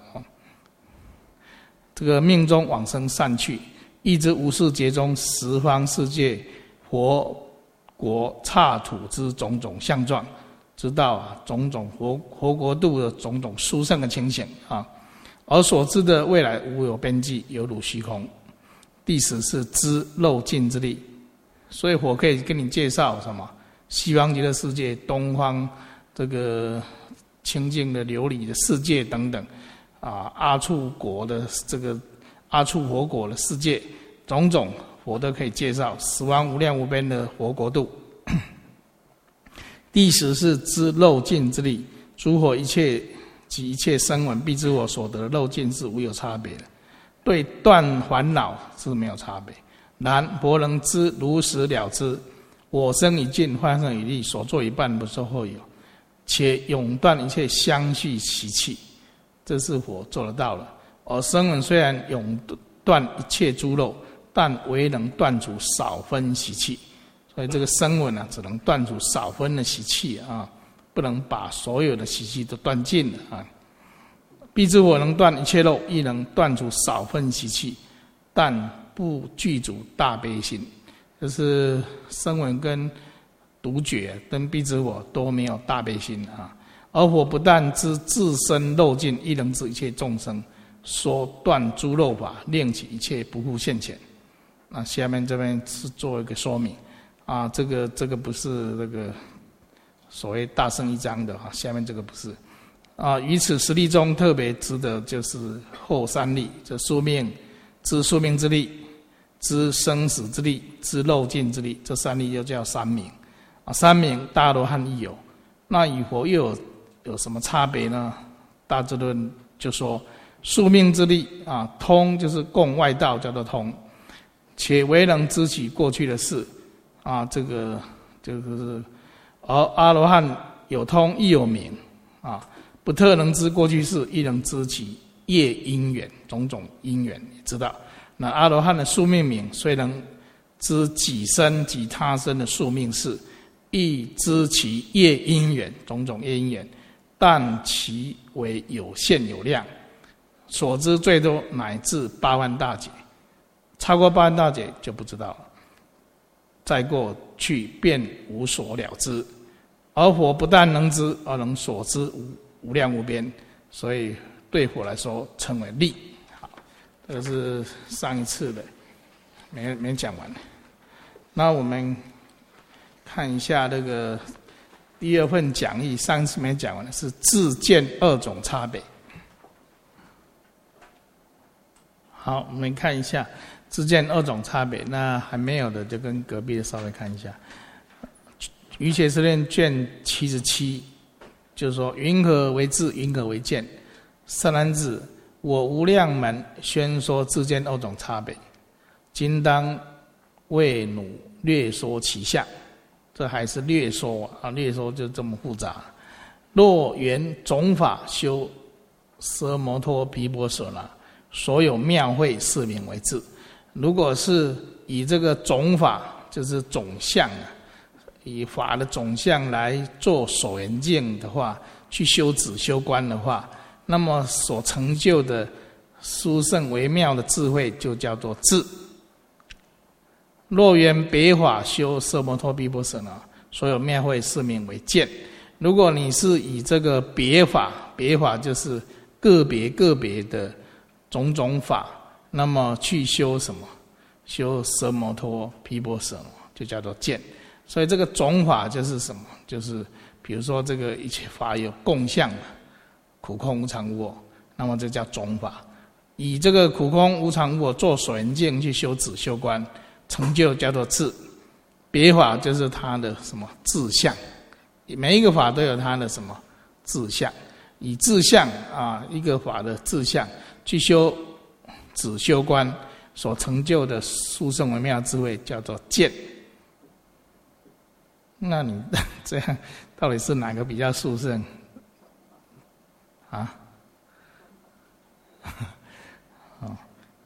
这个命中往生善趣，亦知无世劫中十方世界佛国刹土之种种相状，知道啊种种佛佛国度的种种殊胜的情形啊，而所知的未来无有边际，犹如虚空。第十是知漏尽之力，所以我可以跟你介绍什么西方极乐世界、东方这个清净的琉璃的世界等等啊，阿处国的这个阿处佛国的世界，种种佛都可以介绍，十方无量无边的佛国度。第十是知漏尽之力，诸佛一切及一切声闻，必知我所得的漏尽是无有差别的，对断烦恼是没有差别。然佛能知如实了知，我生已尽，幻生已立，所作一半不受后有，且永断一切相续习气，这是佛做得到了。而声闻虽然永断一切诸漏，但唯能断除少分习气，所以这个声闻啊，只能断除少分的习气啊，不能把所有的习气都断尽了啊。必知我能断一切漏，亦能断除少分习气，但不具足大悲心。就是声闻跟独觉跟必知我都没有大悲心啊。而我不但知自身漏尽，亦能知一切众生，说断诸漏法，令其一切不复现前。那下面这边是做一个说明啊，这个这个不是这个所谓大圣一章的啊，下面这个不是啊。于此十力中，特别值得就是后三力，这宿命、知宿命之力、知生死之力、知漏尽之力，这三力又叫三明啊。三明大罗汉亦有，那与佛又有有什么差别呢？大智论就说，宿命之力啊，通就是共外道叫做通，且唯能知其过去的事啊，这个就是，而阿罗汉有通亦有明啊， 不特能知过去世，亦能知其业因缘，种种因缘也知道。那阿罗汉的宿命明虽能知己身及他身的宿命事，亦知其业因缘，种种业因缘，但其为有限有量，所知最多乃至八万大劫，超过八万大劫就不知道了，再过去便无所了知。而佛不但能知，而能所知无无量无边，所以对佛来说称为力。好，这个是上一次的，没没讲完。那我们看一下这个第二份讲义，上次没讲完的是自见二种差别。好，我们看一下自见二种差别。那还没有的就跟隔壁的稍微看一下。瑜伽师论卷七十七，就是说云何为智，云何为见？善男子，我无量门宣说自见二种差别，今当为汝略说其相。这还是略说啊，略说就这么复杂。若缘种法修奢摩托毗婆舍那，所有妙慧是名为智。如果是以这个种法，就是种相啊，以法的种相来做所缘境的话，去修止修观的话，那么所成就的殊胜微妙的智慧就叫做智。若缘别法修奢摩托毗婆舍那，所有妙慧是名为见。如果你是以这个别法，别法就是个别个别的种种法，那么去修什么？修奢摩托毗婆舍那，就叫做见。所以这个种法就是什么？就是比如说这个一切法有共相，苦空无常无我，那么这叫种法。以这个苦空无常无我做所缘境去修止修观，成就叫做智。别法就是它的什么智相，每一个法都有它的什么智相，以智相啊一个法的智相去修止修观所成就的殊胜微妙智慧叫做见。那你这样到底是哪个比较殊胜啊？哦，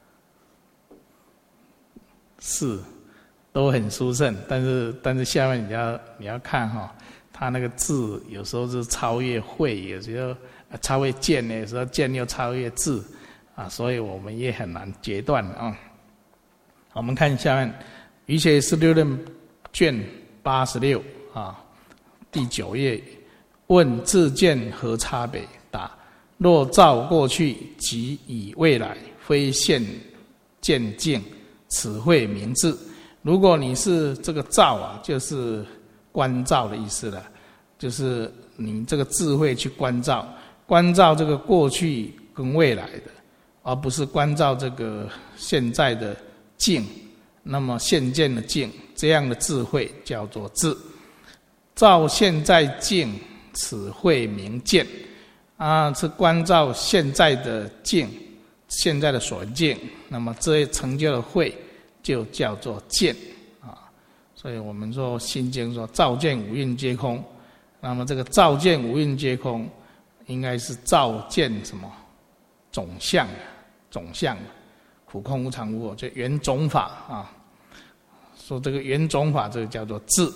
是都很殊胜，但是但是下面你要你要看哈、哦，他那个智有时候是超越慧，有时候超越见，有时候见又超越智啊，所以我们也很难决断啊。我们看下面瑜伽师六论卷八十六啊，第九页，问自见何差别？答：若照过去即以未来，非现见境，此慧名智。如果你是这个照啊，就是观照的意思了，就是你这个智慧去观照，观照这个过去跟未来的，而不是观照这个现在的境。那么现见的境，这样的智慧叫做智。照现在境，此慧名见。啊，是观照现在的境，现在的所境，那么这成就的慧就叫做见啊。所以我们说心经说照见五蕴皆空，那么这个照见五蕴皆空，应该是照见什么？种相，种相。苦空无常无我，就缘种法啊。说这个缘种法，这个叫做智。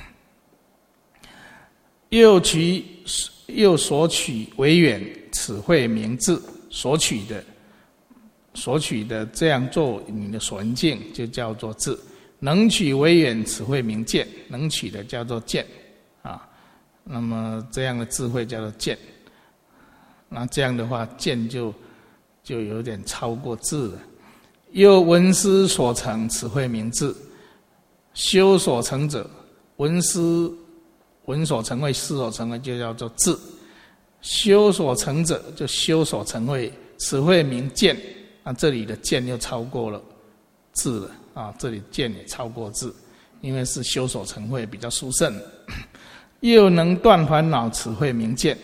又取又所取为缘，此慧名智。所取的，所取的这样做你的所缘境，就叫做智。能取为缘，此慧名见。能取的叫做见啊。那么这样的智慧叫做见。那这样的话，见就就有点超过智了。又闻思所成，此慧名智。修所成者，闻思闻所成慧，思所成慧就叫做智。修所成者，就修所成慧，此慧名见。那这里的见又超过了智了啊！这里见也超过智，因为是修所成慧比较殊胜。又能断烦恼，此慧名见。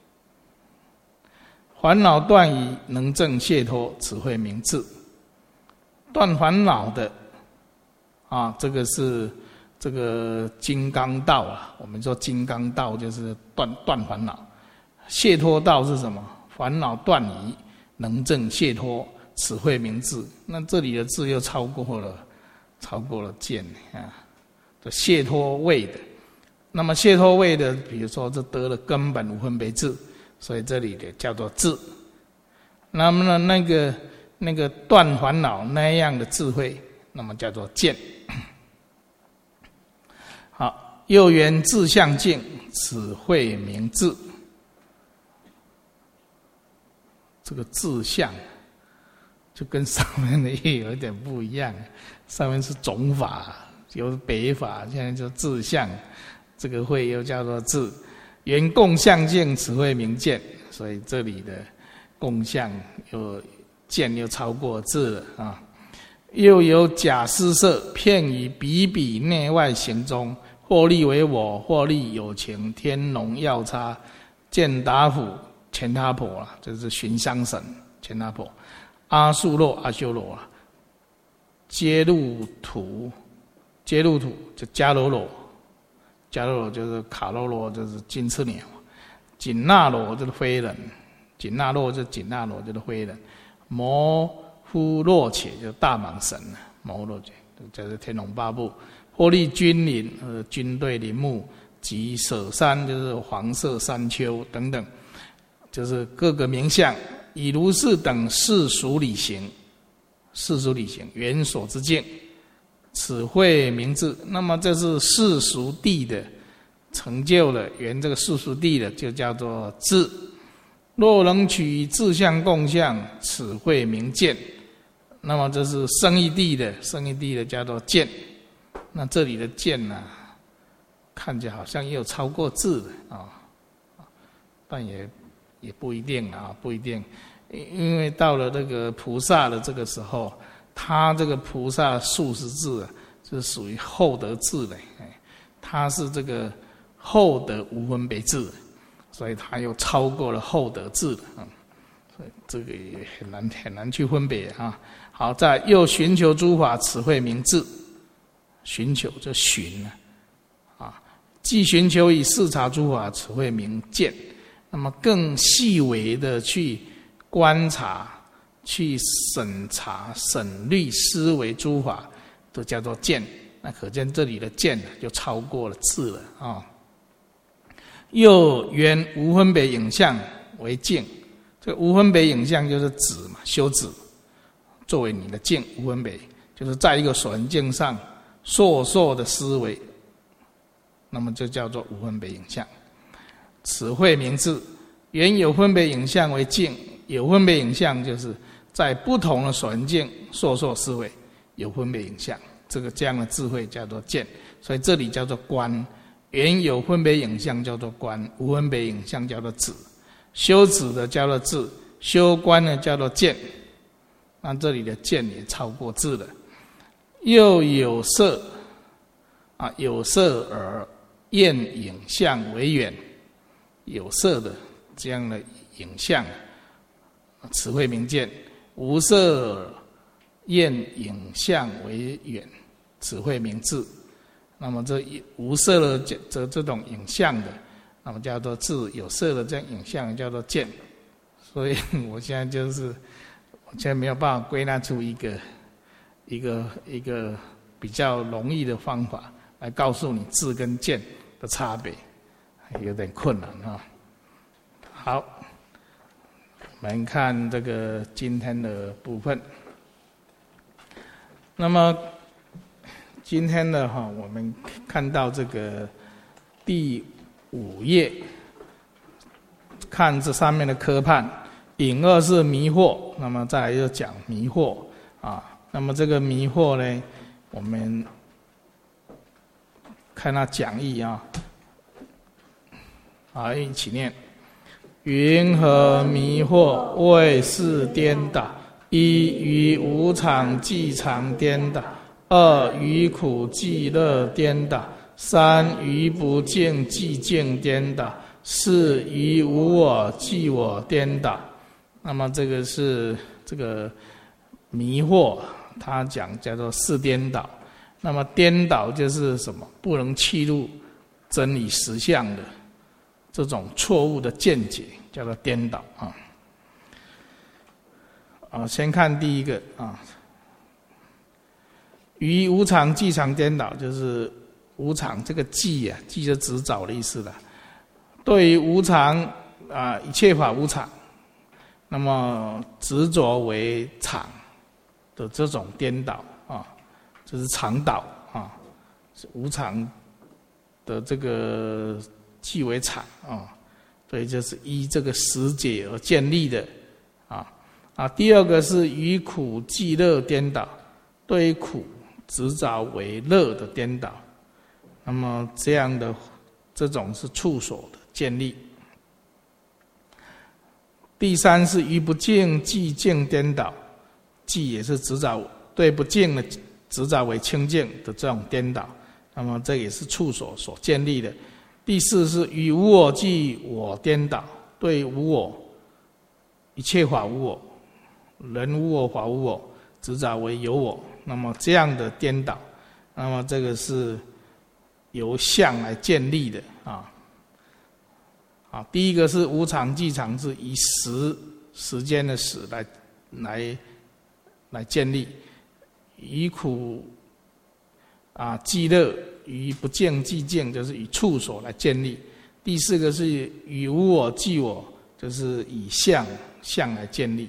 烦恼断已，能证解脱，此慧名智。断烦恼的啊，这个是这个金刚道啊。我们说金刚道就是断断烦恼， 解脱道是什么？烦恼断疑，能证解脱，此慧明智。那这里的智又超过了，超过了见啊，这解脱位的。那么解脱位的，比如说这得了根本无分别智，所以这里的叫做智。那么呢，那个那个断烦恼那样的智慧，那么叫做见。好，又缘自相境，此慧明智。这个自相就跟上面的也有一点不一样，上面是总法，有别法，现在就自相，这个慧又叫做智。缘共相境，此慧明见。所以这里的共相又见又超过智了啊。又有假施设，骗于比比内外行中，或立为我，或立有情，天龙药叉，见达府。乾他婆啦，就是寻香神乾他婆，阿素洛、阿修罗啦，揭露土，揭露土就迦罗罗，迦罗罗就是卡罗罗，就是金翅鸟，紧那罗就是飞人，紧那罗就是紧那罗就是飞人，摩呼洛且就是大蟒神，摩洛且就是天龙八部，或立军林呃军队林木及舍山就是黄色山丘等等。就是各个名相，以如是等世俗理行，世俗理行缘所之境，此慧明智。那么这是世俗谛的成就了，缘这个世俗谛的就叫做智。若能取自相共相，此慧明见。那么这是生义谛的，生义谛的叫做见。那这里的见呢、啊，看起来好像又超过智的啊、哦，但也。也不一定啊，不一定，因为到了这个菩萨的这个时候，他这个菩萨数十智啊，是属于后得智的，他是这个后得无分别智，所以他又超过了后得智的啊，所以这个也很难很难去分别啊。好，在又寻求诸法，此慧明智，寻求就寻啊，啊，既寻求以视察诸法，此慧明见。那么更细微的去观察、去审查、审虑、思维诸法，都叫做见。那可见这里的见就超过了智了啊、哦。又缘无分别影像为境，这个无分别影像就是指嘛，修止作为你的境，无分别就是在一个所缘境上烁烁的思维，那么就叫做无分别影像。此慧明智，原有分别影像为境，有分别影像就是在不同的所缘境烁烁思维，有分别影像，这个这样的智慧叫做见，所以这里叫做观。原有分别影像叫做观，无分别影像叫做止，修止的叫做智，修观的叫做见。那这里的见也超过智了。又有色啊，有色而厌影像为远。有色的这样的影像，此慧明见；无色厌影像为远，此慧明智。那么这无色的这这种影像的，那么叫做智；有色的这样影像叫做见。所以我现在就是，我现在没有办法归纳出一个一个一个比较容易的方法来告诉你智跟见的差别。有点困难啊。好，我们看这个今天的部分。那么今天的哈，我们看到这个第五页，看这上面的科判，引二是迷惑，那么再来又讲迷惑啊。那么这个迷惑呢，我们看他讲义啊。好，一起念：云何迷惑？谓是颠倒。一于无常即常颠倒；二于苦即乐颠倒；三于不净即净颠倒；四于无我即我颠倒。那么这个是这个迷惑，他讲叫做四颠倒。那么颠倒就是什么？不能契入真理实相的这种错误的见解，叫做颠倒啊。啊，先看第一个啊，于无常计常颠倒，就是无常这个计啊，计就执找的意思了。对于无常啊，一切法无常，那么执着为常的这种颠倒啊，就是常倒啊，无常的这个计为常啊，所以就是依这个实解而建立的啊啊。第二个是于苦计乐颠倒，对于苦执着为乐的颠倒，那么这样的这种是处所的建立。第三是于不净计净颠倒，计也是执着对不净的执着为清净的这种颠倒，那么这也是处所所建立的。第四是于无我计我颠倒，对无我一切法无我，人无我法无我，执着为有我，那么这样的颠倒，那么这个是由相来建立的啊。啊，第一个是无常计常，是以时时间的时来来来建立，以苦啊计乐，以不净计净，就是以处所来建立。第四个是以无我计我，就是以相相来建立。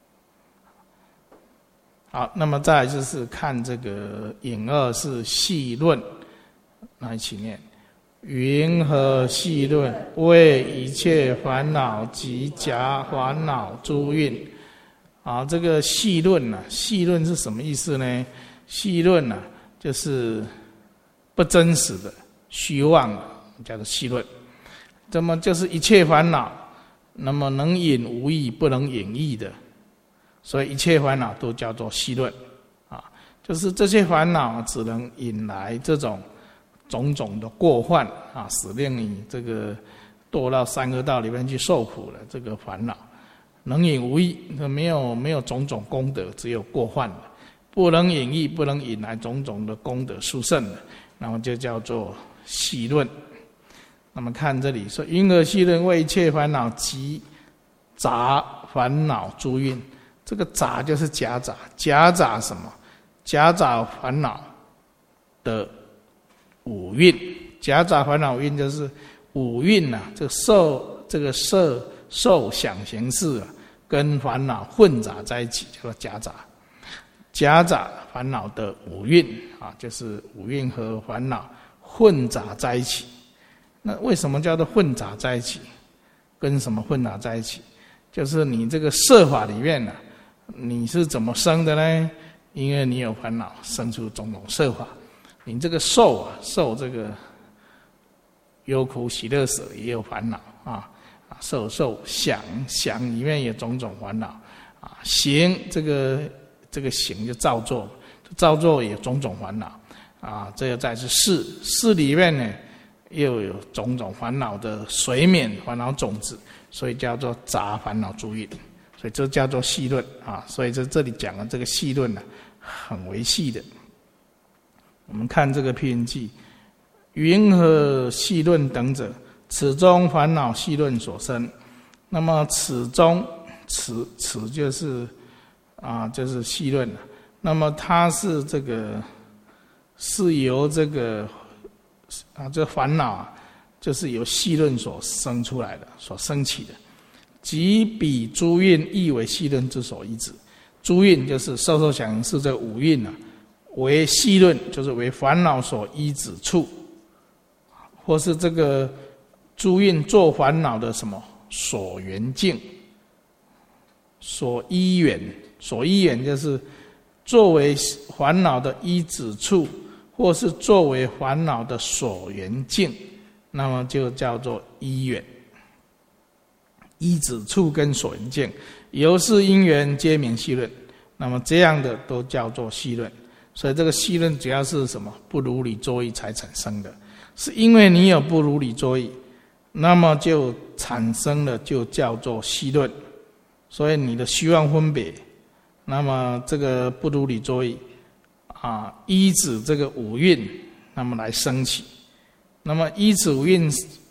好，那么再来就是看这个引二是细论，来一起念。云何细论？为一切烦恼及假烦恼诸蕴。啊，这个细论啊，细论是什么意思呢？细论啊，就是不真实的、虚妄的，叫做细论。那么就是一切烦恼，那么能引无义，不能引义的，所以一切烦恼都叫做细论啊。就是这些烦恼只能引来这种种种的过患啊，使令你这个堕到三恶道里面去受苦的这个烦恼，能引无益，没有没有种种功德，只有过患的，不能引益，不能引来种种的功德殊胜的，那么就叫做细论。那么看这里说，因何细论？为一切烦恼及杂烦恼诸蕴。这个杂就是夹杂，夹杂什么？夹杂烦恼的五蕴，夹杂烦恼蕴就是五蕴啊，这个受这个色受想行识啊，跟烦恼混杂在一起，叫做夹杂。夹杂烦恼的五蕴啊，就是五蕴和烦恼混杂在一起。那为什么叫做混杂在一起？跟什么混杂在一起？就是你这个色法里面呢、啊，你是怎么生的呢？因为你有烦恼，生出种种色法。你这个受啊，受这个忧苦喜乐舍也有烦恼啊，啊受受想想里面有种种烦恼啊，行这个这个行就造作，造作也有种种烦恼啊。这个再是事，事里面呢又有种种烦恼的随眠烦恼种子，所以叫做杂烦恼诸蕴，所以这叫做细论啊。所以在这里讲的这个细论呢、啊，很为细的。我们看这个譬喻记，云何细论等者，此中烦恼细论所生。那么此中，此此就是啊，就是细论。那么它是这个是由这个啊，这烦恼啊，就是由细论所生出来的，所生起的。即彼诸蕴亦为细论之所依止。诸蕴就是受受想行识这五蕴啊。为细论，就是为烦恼所依止处，或是这个诸蕴做烦恼的什么所缘境，所依缘，所依缘就是作为烦恼的依止处，或是作为烦恼的所缘境，那么就叫做依缘。依止处跟所缘境，由是因缘皆名细论。那么这样的都叫做细论。所以这个细论主要是什么？不如理作意才产生的，是因为你有不如理作意，那么就产生了，就叫做细论。所以你的虚妄分别，那么这个不如理作意啊，依止这个五蕴，那么来升起。那么依止五蕴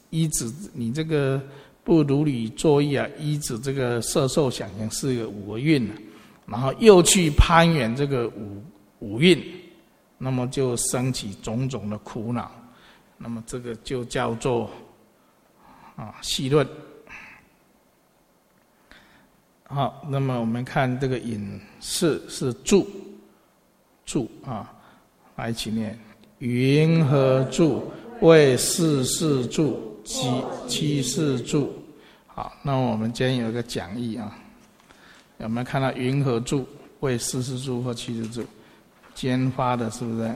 依止你这个不如理作意啊，依止这个色受想行是个五个蕴、啊、然后又去攀缘这个五五蕴，那么就生起种种的苦恼，那么这个就叫做啊细论。好，那么我们看这个引释是住，住啊，来一起念：云何住？为四事住，七七事住。好，那我们今天有一个讲义啊，有没有看到云何住？为四事住或七事住？今天发的是不是？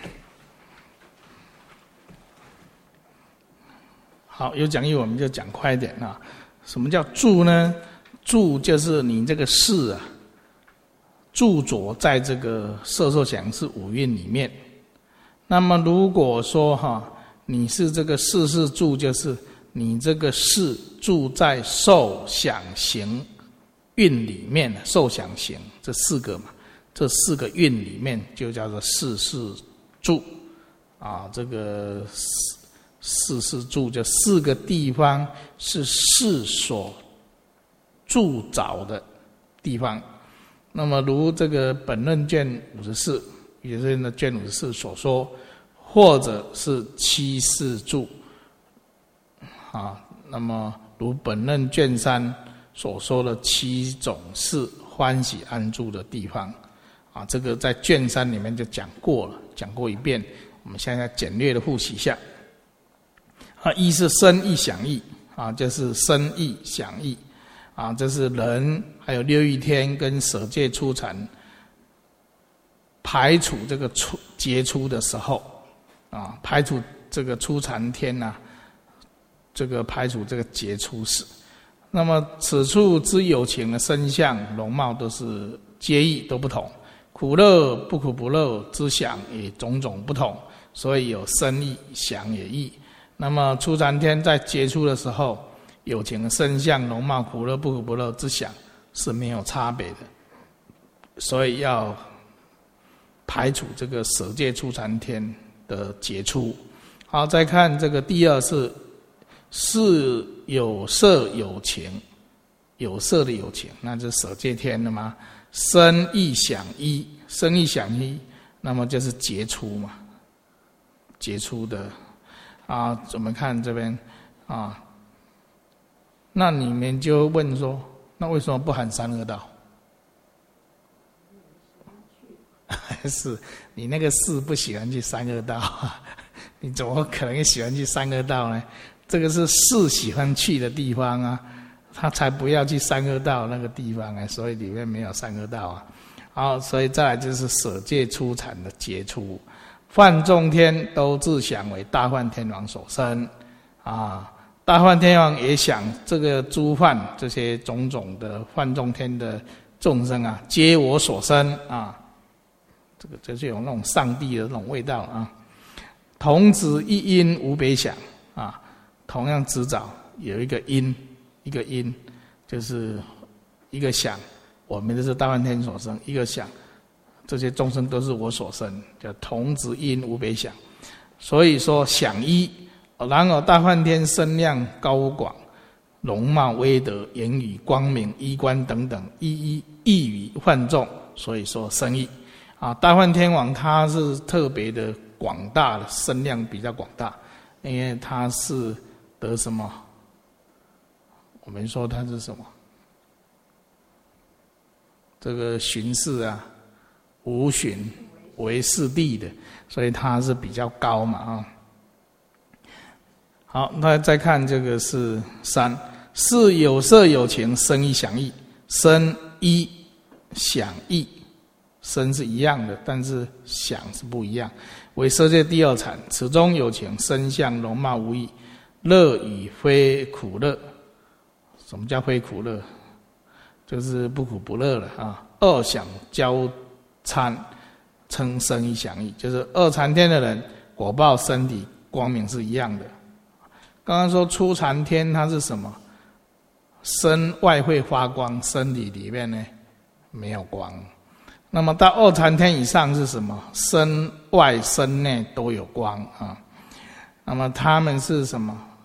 好，有讲义我们就讲快一点啊。什么叫住呢？住就是你这个事啊，住着在这个色受想行识五蕴里面。那么如果说哈，你是这个事事住，就是你这个事住在受想行蕴里面，受想行这四个嘛，这四个蕴里面就叫做事事住啊。这个事事住就四个地方是事所住着的地方。那么如这个本论卷五十四，也是呢卷五十四所说，或者是七事住啊。那么如本论卷三所说的七种是欢喜安住的地方啊，这个在卷三里面就讲过了，讲过一遍，我们现在简略的复习一下。啊，一是身意想意啊，就是身意想意啊，这是人还有六欲天跟舍戒初禅排除这个出结出的时候啊，排除这个初禅天呐、啊，这个排除这个结出时，那么此处之有情的身相容貌都是皆异，都不同，苦乐不苦不乐之想也种种不同，所以有身异想也异。那么初禅天在结出的时候，有情的身相容貌苦乐不苦不乐之想是没有差别的，所以要排除这个舍戒初禅天的结出。好，再看这个第二是是有色有情，有色的有情，那就是舍戒天了吗？身意想一，身意想一，那么就是结出嘛，结出的啊。我们看这边啊。那你们就问说，那为什么不含三恶道？是你那个是不喜欢去三恶道，你怎么可能喜欢去三恶道呢？这个是是喜欢去的地方啊，他才不要去三恶道那个地方啊，所以里面没有三恶道啊。好，所以再来就是舍戒初禅的结出，梵众天都自想为大梵天王所生啊。大梵天王也想这个诸梵这些种种的梵众天的众生啊，皆我所生啊，这个就是有那种上帝的那种味道啊。同指一因无别想啊，同样指找有一个因，一个因就是一个想，我们就是大梵天所生，一个想，这些众生都是我所生，叫同指因无别想。所以说想一。然而大梵天身量高广，容貌威德，言语光明，衣冠等等，一一异于梵众，所以说生意啊。大梵天王他是特别的广大的，身量比较广大，因为他是得什么？我们说他是什么？这个巡视啊，五巡为四谛的，所以他是比较高嘛啊。好，那再看这个是三，是有色有情，身意想意，身意想意，身是一样的，但是想是不一样。为色界第二禅，此中有情，身相容貌无异，乐与非苦乐。什么叫非苦乐？就是不苦不乐了啊。二想交参，称身意想意，就是二禅天的人果报身体光明是一样的。刚刚说初禅天它是什么？身外会发光，身体里面呢没有光。那么到二禅天以上是什么？身外身内都有光啊。那么他们是什么？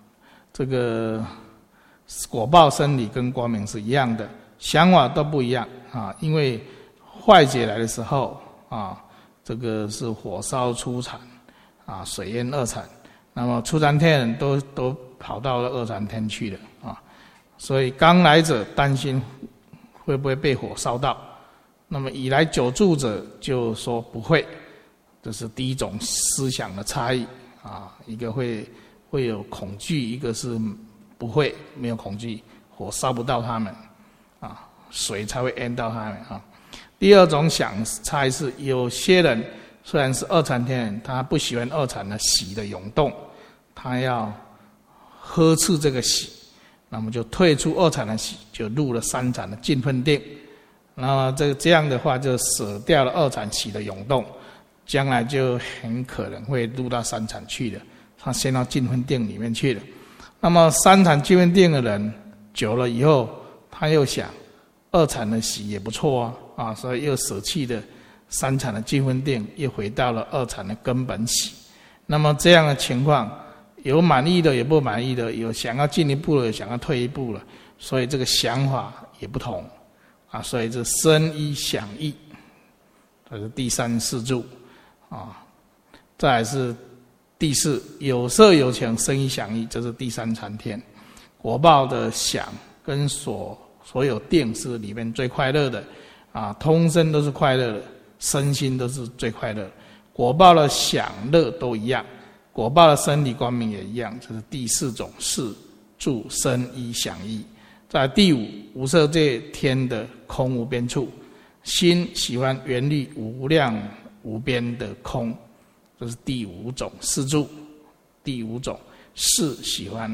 这个果报生理跟光明是一样的，想法都不一样啊。因为坏劫来的时候啊，这个是火烧初禅啊，水淹二禅，那么初禅天人都都跑到了二禅天去了啊。所以刚来者担心会不会被火烧到，那么已来久住者就说不会。这是第一种思想的差异啊，一个会会有恐惧，一个是不会没有恐惧，火烧不到他们啊，水才会淹到他们啊。第二种想差异是，有些人虽然是二禅天人，他不喜欢二禅的喜的涌动，他要呵斥这个喜，那么就退出二禅的喜，就入了三禅的净分定。那么这这样的话，就舍掉了二禅喜的涌动。将来就很可能会入到三禅去了，他陷到净分定里面去了。那么三禅净分定的人久了以后，他又想二禅的喜也不错啊，啊，所以又舍弃了三禅的净分定，又回到了二禅的根本喜。那么这样的情况，有满意的，也不满意的，有想要进一步的，有想要退一步了，所以这个想法也不同啊。所以这身依想意，这是第三四柱。啊，再来是第四，有色有情生依想意，这是第三禅天。果报的想跟所所有定是里面最快乐的啊，通身都是快乐的，身心都是最快乐的。果报的享乐都一样，果报的生理光明也一样，这是第四种是住身依想意。在第五，无色界天的空无边处，心喜欢圆律无量无边的空，这是第五种四住。第五种是喜欢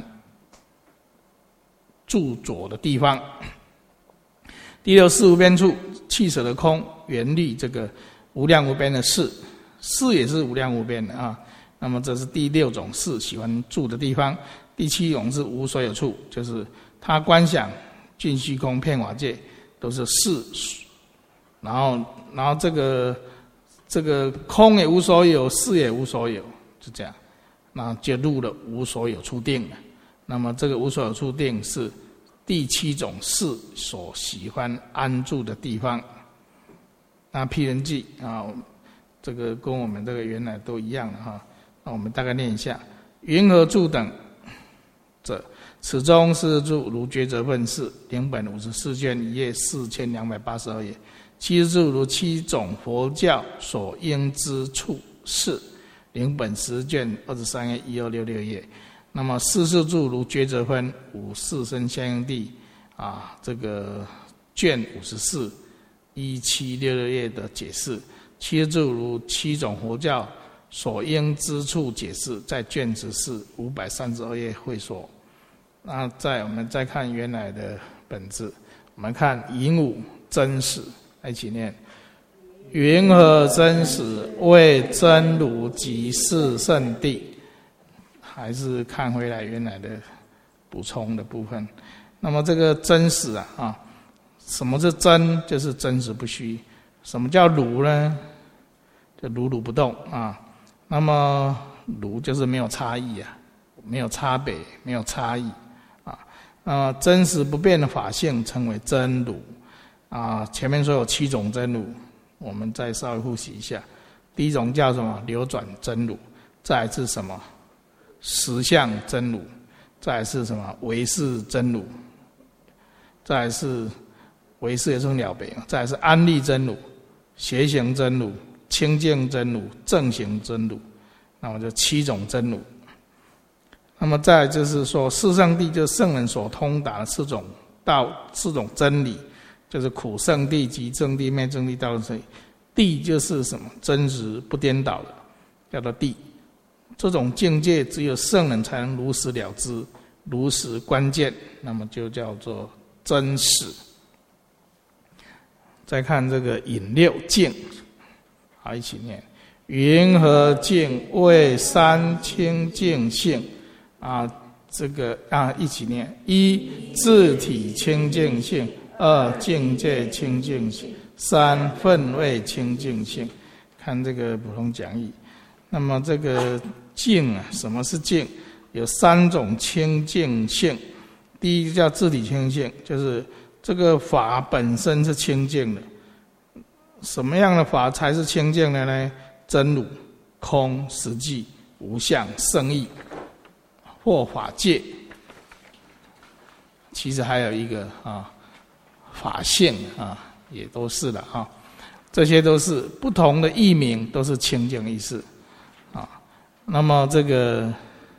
住着的地方。第六事无边处，气舍的空，圆律这个无量无边的事，事也是无量无边的啊。那么这是第六种是喜欢住的地方。第七种是无所有处，就是他观想尽虚空遍法界都是事，然后然后这个这个空也无所有，事也无所有，就这样，那就入了无所有处定了。那么这个无所有处定是第七种事所喜欢安住的地方。那毗人记啊，这个跟我们这个原来都一样的哈。那我们大概念一下：云何住等者，此中四住如抉择分是，零本五十四卷，一页四千两百八十二页。七十住如七种佛教所应之处是，零本十卷，二十三页一二六六页。那么四十住如抉择分五四生相应地啊，这个卷五十四一七六六页的解释。七十住如七种佛教所应之处解释，在卷十四五百三十二页会说。那再我们再看原来的本字，我们看引五真实，一起念：云何真实？为真如即是圣地。还是看回来原来的补充的部分。那么这个真实啊，啊，什么是真？就是真实不虚。什么叫如呢？就如如不动啊。那么如就是没有差异啊，没有差别，没有差异啊。那么真实不变的法性称为真如啊。前面说有七种真如，我们再稍微复习一下。第一种叫什么？流转真如。再来是什么？实相真如。再来是什么？唯识真如。再来是唯识也是了别。再来是安立真如、邪行真如、清净真如、正行真如。那么就七种真如。那么再来就是说，四圣谛就是圣人所通达的四种道、四种真理，就是苦圣谛、极正谛、灭正谛、道圣谛。谛就是什么？真实不颠倒的，叫做谛。这种境界只有圣人才能如实了知，如实关键，那么就叫做真实。再看这个引六境，好，一起念：云何境？为三清净性啊，这个啊，一起念：一自体清净性，二境界清净性，三分位清净性。看这个普通讲义。那么这个境啊，什么是境？ 有三种清净性。第一个叫自体清净，就是这个法本身是清净的。什么样的法才是清净的呢？真如、空、实际、无相、圣义或法界。其实还有一个啊，法性啊，也都是的啊。这些都是不同的译名，都是清净意思啊。那么这个，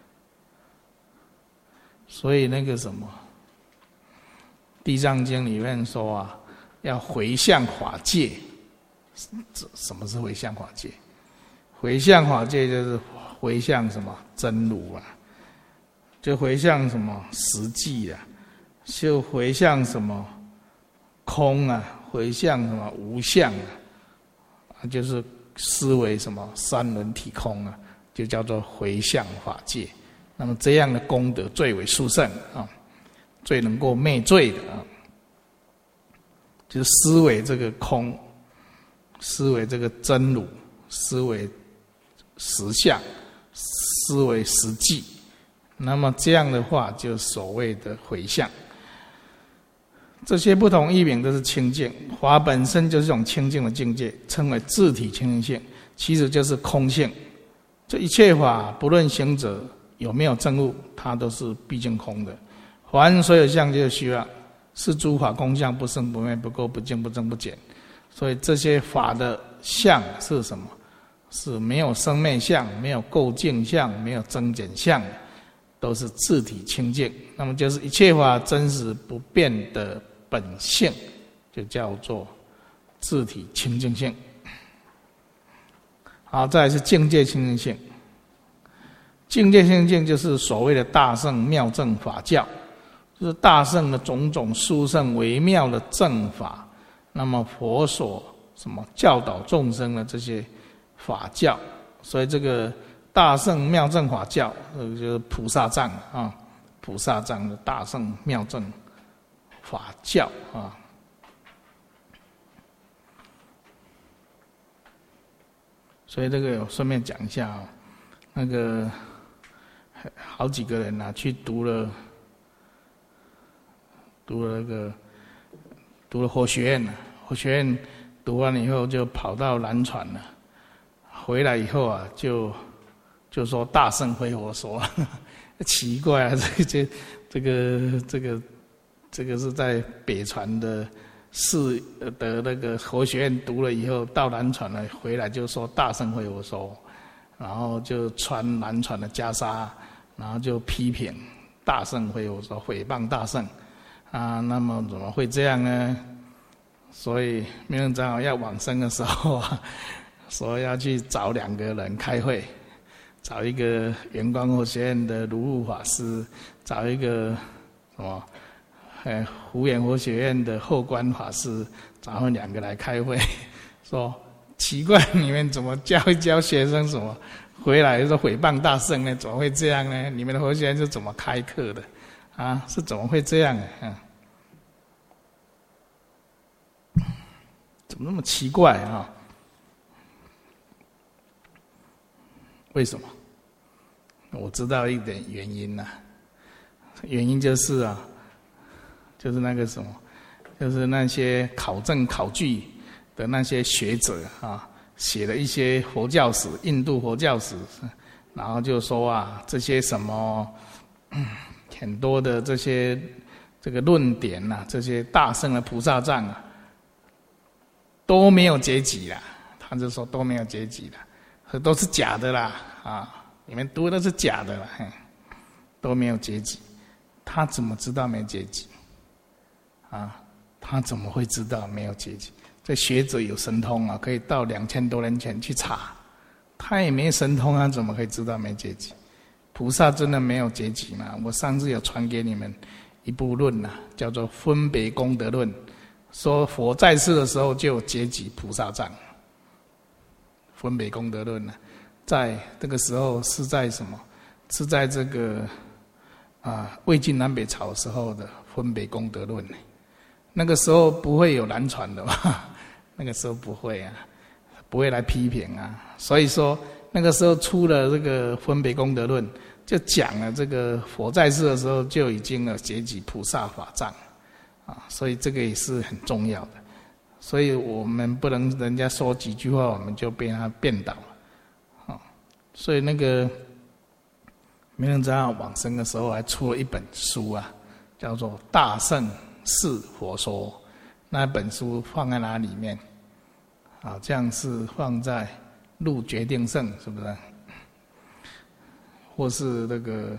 所以那个什么，《地藏经》里面说啊，要回向法界。什么是回向法界？回向法界就是回向什么真如啊，就回向什么实际啊，就回向什么空啊，回向什么无相啊，就是思维什么三轮体空啊，就叫做回向法界。那么这样的功德最为殊胜啊，最能够灭罪的啊，就是思维这个空，思维这个真如，思维实相，思维实际。那么这样的话，就所谓的回向。这些不同义名都是清净，法本身就是一种清净的境界，称为自体清净性，其实就是空性。这一切法，不论行者有没有证悟，它都是毕竟空的。凡所有相，就是虚妄，是诸法空相，不生不灭，不垢不净，不增不减。所以这些法的相是什么？是没有生灭相，没有垢净相，没有增减相，都是自体清净。那么就是一切法真实不变的本性，就叫做自体清净性。好，再来是境界清净性。境界清净就是所谓的大乘妙正法教，就是大乘的种种殊胜微妙的正法。那么佛所什么教导众生的这些法教，所以这个大乘妙正法教，这个就是菩萨藏啊，菩萨藏的大乘妙正法教啊。所以这个我顺便讲一下啊，那个好几个人啊去读了读了那个读了佛学院了，佛学院读完以后就跑到南传了，回来以后啊就就说大乘非佛说，奇怪啊，这这这个这个这个是在北传的寺的那个佛学院读了以后，到南传了，回来就说大乘非佛说，然后就穿南传的袈裟，然后就批评大乘非佛说，诽谤大乘啊。那么怎么会这样呢？所以明仁长老要往生的时候啊，说要去找两个人开会，找一个圆光佛学院的卢武法师，找一个什么呃湖远佛学院的后观法师，找他们两个来开会，说奇怪，你们怎么教一教学生什么，回来说诽谤大乘呢？怎么会这样呢？你们的佛学院是怎么开课的啊？是怎么会这样啊？怎么那么奇怪啊？为什么？我知道一点原因呐、啊，原因就是啊，就是那个什么，就是那些考证考据的那些学者啊，写了一些佛教史，印度佛教史，然后就说啊，这些什么、嗯、很多的这些这个论点呐、啊，这些大乘的菩萨藏啊，都没有结集啦。他就说都没有结集啦，都是假的啦啊！你们读的是假的啦，嘿，都没有结集。他怎么知道没结集？啊，他怎么会知道没有结集？这学者有神通啊，可以到两千多年前去查，他也没神通啊，怎么可以知道没结集？菩萨真的没有结集吗？我上次有传给你们一部论啊，叫做《分别功德论》，说佛在世的时候就有结集菩萨藏。分别功德论呢、啊，在这个时候是在什么？是在这个啊魏晋南北朝时候的分别功德论呢。那个时候不会有南传的吧？那个时候不会啊，不会来批评啊。所以说那个时候出了这个分别功德论， 就讲了这个佛在世的时候就已经了结集菩萨法藏啊，所以这个也是很重要的。所以我们不能人家说几句话我们就被他变倒了啊。所以那个明仁长老往生的时候还出了一本书啊，叫做《大圣是佛说》。那本书放在哪里面？好像是放在入决定胜，是不是？或是那个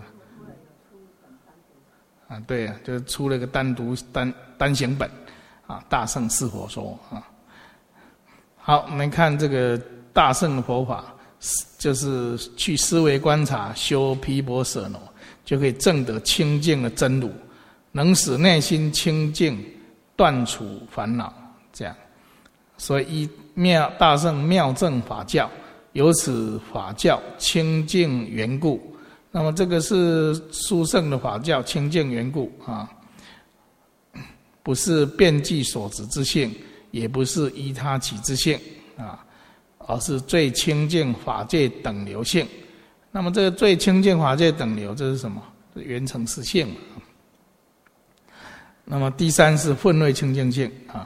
啊，对啊，就是出了个单独单单行本啊，《大圣是佛说》啊。好，我们看这个大圣的佛法，就是去思维观察，修毗婆舍那，就可以证得清净的真如，能使内心清净，断除烦恼。这样，所以依妙大圣妙正法教，由此法教清净缘故。那么这个是殊胜的法教，清净缘故啊，不是遍计所执之性，也不是依他起之性啊，而是最清净法界等流性。那么这个最清净法界等流，这是什么？这圆成实性。那么第三是分位清净性啊，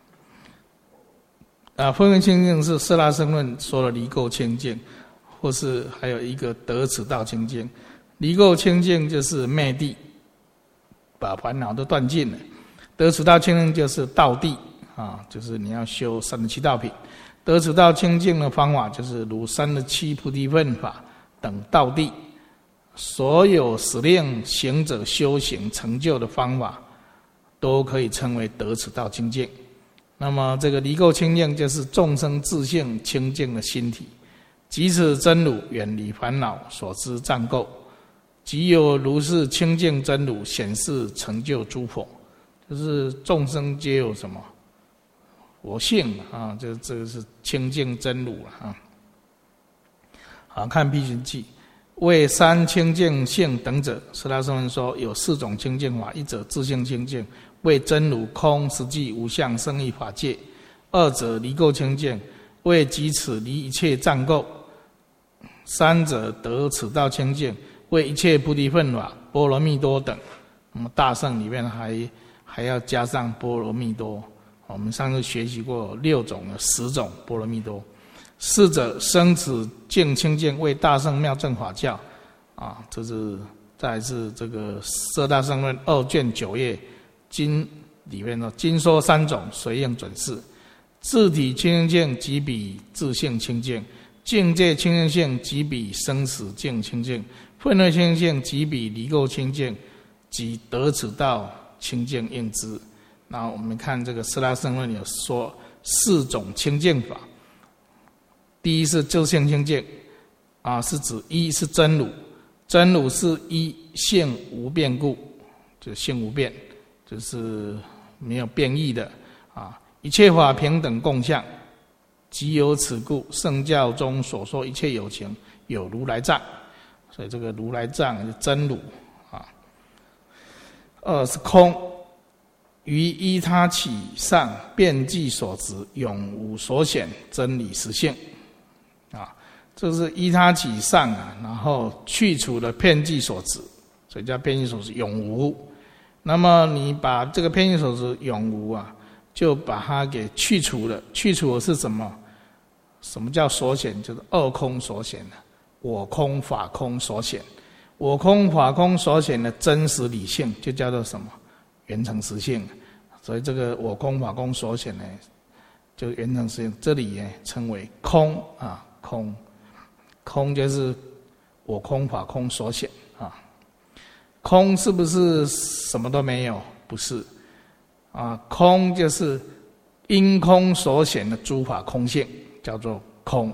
啊，分位清净是色拉僧论说的离垢清净。或是还有一个得此道清净，离垢清净就是灭地，把烦恼都断尽了；得此道清净就是道地啊，就是你要修三十七道品。得此道清净的方法就是如三十七菩提分法等道地，所有使令行者修行成就的方法，都可以称为得此道清净。那么这个离垢清净就是众生自性清净的心体。即此真如远离烦恼所知障垢，即有如是清净真如显示成就诸佛，就是众生皆有什么佛性啊？这这个是清净真如啊。好，看辟寻记，为三清净性等者，十大圣人说有四种清净法：一者自性清净，为真如空实际无相生意法界；二者离垢清净，为即此离一切障垢；三者得此道清净，为一切菩提分法、波罗蜜多等。那么大圣里面还还要加上波罗蜜多。我们上次学习过六种有十种波罗蜜多。四者生此净清净，为大圣妙正法教。啊，这是再来是这个摄大圣论二卷九页经里面的经说三种随应准释。自体清净即比自性清净，境界清净性即比生死境清净，分类清净即比离垢清净，即得此道清净应知。那我们看这个四大圣论有说四种清净法。第一是自性清净，啊，是指一是真如，真如是一性无变故，就是性无变，就是没有变异的啊。一切法平等共相，即有此故，圣教中所说一切有情有如来藏，所以这个如来藏是真如啊。二是空，于依他起上遍计所执，永无所显真理实性啊。这是依他起上啊，然后去除了遍计所执，所以叫遍计所执永无。那么你把这个遍计所执永无啊，就把它给去除了。去除的是什么？什么叫所显？就是二空所显的，我空法空所显。我空法空所显的真实理性，就叫做什么？圆成实性。所以这个我空法空所显呢，就圆成实性。这里也称为空啊，空。空就是我空法空所显啊。空是不是什么都没有？不是啊，空就是因空所显的诸法空性，叫做空。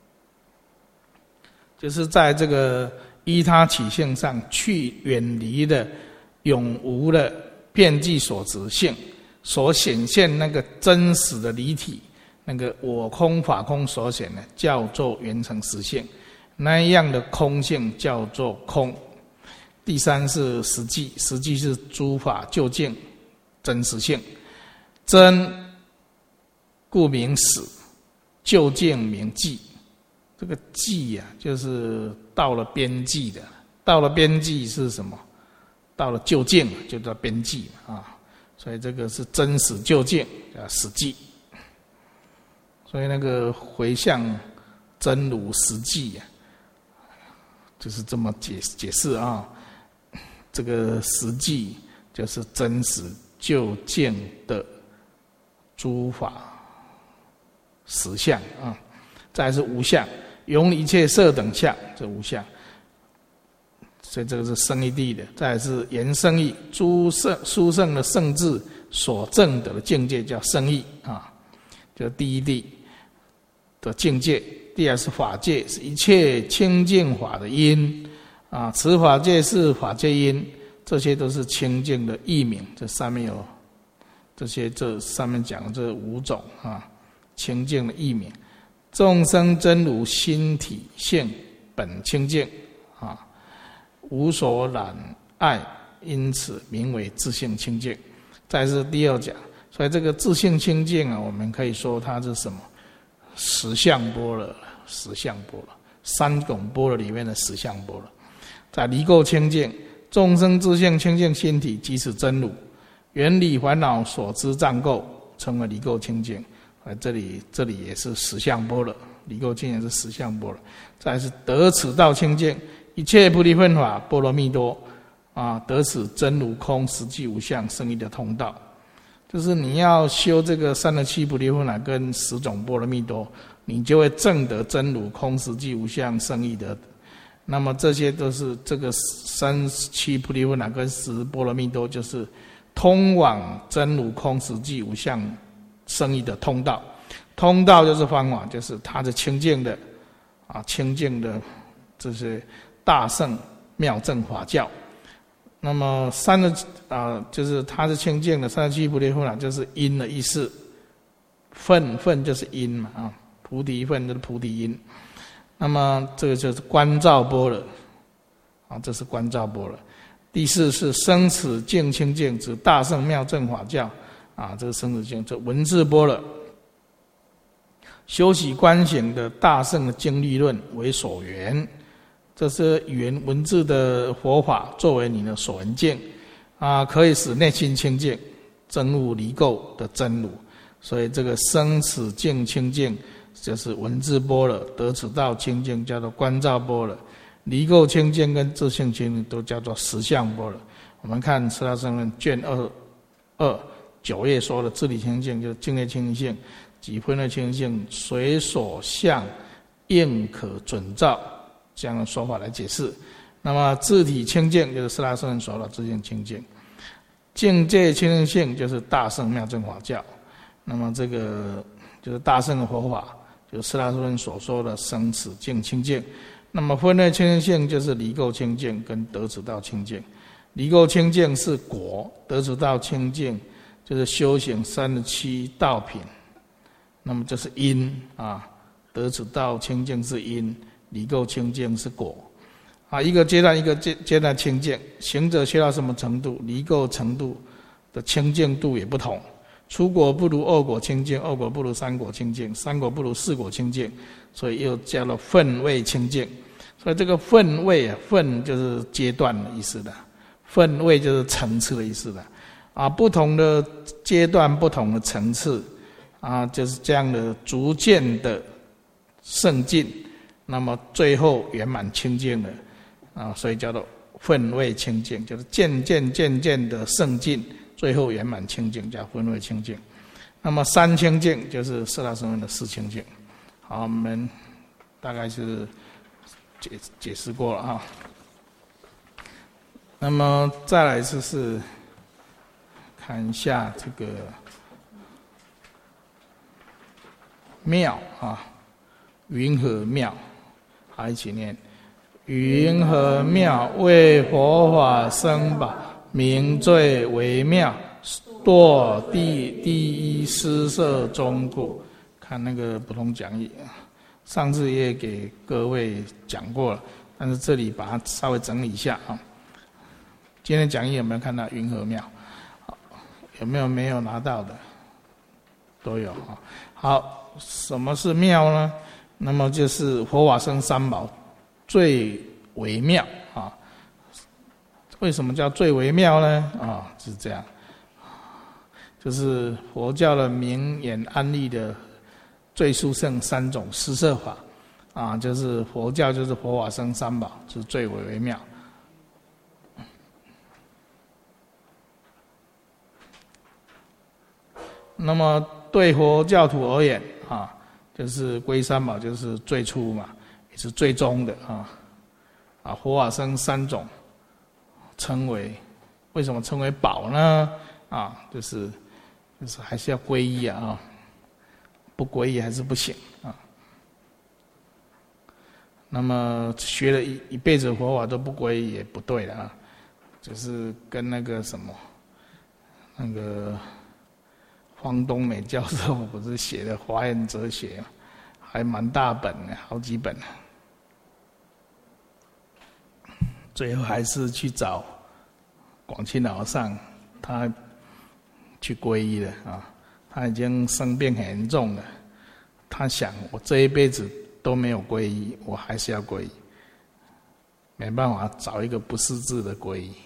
就是在这个依他起性上去远离的永无的遍计所执性，所显现那个真实的离体，那个我空法空所显的叫做圆成实性，那样的空性叫做空。第三是实际，实际是诸法究竟真实性，真故名实，究竟名际。这个际啊，就是到了边际的到了边际是什么？到了究竟就叫边际啊，所以这个是真实究竟叫实际。所以那个回向真如实际啊，就是这么解解释啊。这个实际就是真实究竟的诸法实相啊。再来是无相，永一切色等相，这无相。所以这个是圣义地的。再来是言圣义，诸圣殊胜的圣智所证得的境界叫圣义啊，就第一地的境界。第二是法界，是一切清净法的因啊，此法界是法界因，这些都是清净的义名。这上面有这些，这上面讲的这五种啊，清净的义名。众生真如心体性本清净啊，无所染碍，因此名为自性清净。再是第二讲，所以这个自性清净啊，我们可以说它是什么？实相般若，实相般若，三种般若里面的实相般若。在离垢清净，众生自性清净心体即是真如，远离烦恼所知障垢，称为离垢清净。啊，这里这里也是实相般若，离垢清净是实相般若。再来是得此道清净，一切菩提分法波罗蜜多啊，得此真如空实际无相圣义的通道。就是你要修这个三十七菩提分法跟十种波罗蜜多，你就会证得真如空实际无相圣义的。那么这些都是这个三十七菩提分法跟十波罗蜜多，就是通往真如空实际无相圣义的通道。通道就是方法，就是它是清净的啊，清净的这些大圣妙正法教。那么三十啊，就是它是清净的三十七菩提分法，就是因的意思。分分就是因嘛啊，菩提分就是菩提因。那么这个就是观照般若啊，这是观照般若。第四是生死净清净，指大圣妙正法教啊，这个生死净，这文字般若。修习观行的大圣的经律论为所缘。这是语言文字的佛法作为你的所闻境啊，可以使内心清净，真悟离垢的真如。所以这个生死净清净就是文字般若，得此道清净叫做观照般若，离垢清净跟自性清净都叫做实相般若。我们看《十大圣论》卷二二九页说的自理清净，就是境界清净性及分类清净性，随所相应可准照。这样的说法来解释。那么自体清净就是四大圣人说的自性清净，境界清净性就是大圣妙正法教。那么这个就是大圣的佛法，就是四大圣人所说的生死净清净。那么分类清净性就是离垢清净跟得此道清净。离垢清净是果，得此道清净就是修行三十七道品。那么这是因啊，得此道清净是因，离垢清净是果啊，一个阶段一个阶阶段清净，行者修到什么程度，离垢程度的清净度也不同。初果不如二果清净，二果不如三果清净，三果不如四果清净，所以又叫了分位清净。所以这个分位啊，分就是阶段的意思的，分位就是层次的意思的啊，不同的阶段不同的层次啊，就是这样的逐渐的圣进。那么最后圆满清净了啊，所以叫做分位清净，就是渐渐渐渐的圣进，最后圆满清净叫分位清净。那么三清净就是四大圣人的四清净。好，我们大概是解解释过了啊。那么再来就是看一下这个妙啊，云何妙？好，一起念：云何妙？为佛法僧宝，名最为妙。堕第第一施设中故。看那个不同讲义，上次也给各位讲过了，但是这里把它稍微整理一下啊。今天讲义有没有看到云何妙？有没有没有拿到的？都有啊。好，什么是妙呢？那么就是佛法僧三宝最为妙啊。 为什么叫最微妙呢？啊，是这样，就是佛教的明眼安立的最殊胜三种施设法，啊，就是佛教就是佛法僧三宝，就是最为微妙。那么对佛教徒而言，啊，就是皈三宝就是最初嘛，也是最终的啊。啊，佛法僧三种称为，为什么称为宝呢？啊，就是就是还是要皈依啊，啊不皈依还是不行啊。那么学了一一辈子佛法都不皈依也不对了啊，就是跟那个什么那个。方东美教授不是写的《华严哲学》，还蛮大本的，好几本。最后还是去找广钦老和尚，他去皈依了啊。他已经生病很严重了，他想我这一辈子都没有皈依，我还是要皈依。没办法，找一个不识字的皈依。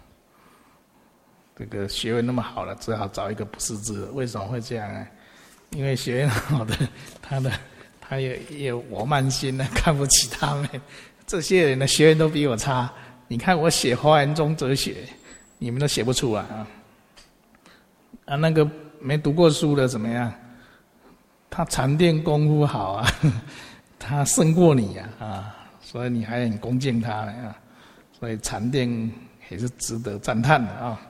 这个学问那么好了，只好找一个不识字的。为什么会这样呢？因为学问好的，他的他也也有我慢心呢，看不起他们。这些人的学问都比我差。你看我写《华严宗哲学》，你们都写不出来啊！啊，那个没读过书的怎么样？他禅定功夫好啊，他胜过你啊啊！所以你还很恭敬他啊。所以禅定也是值得赞叹的啊。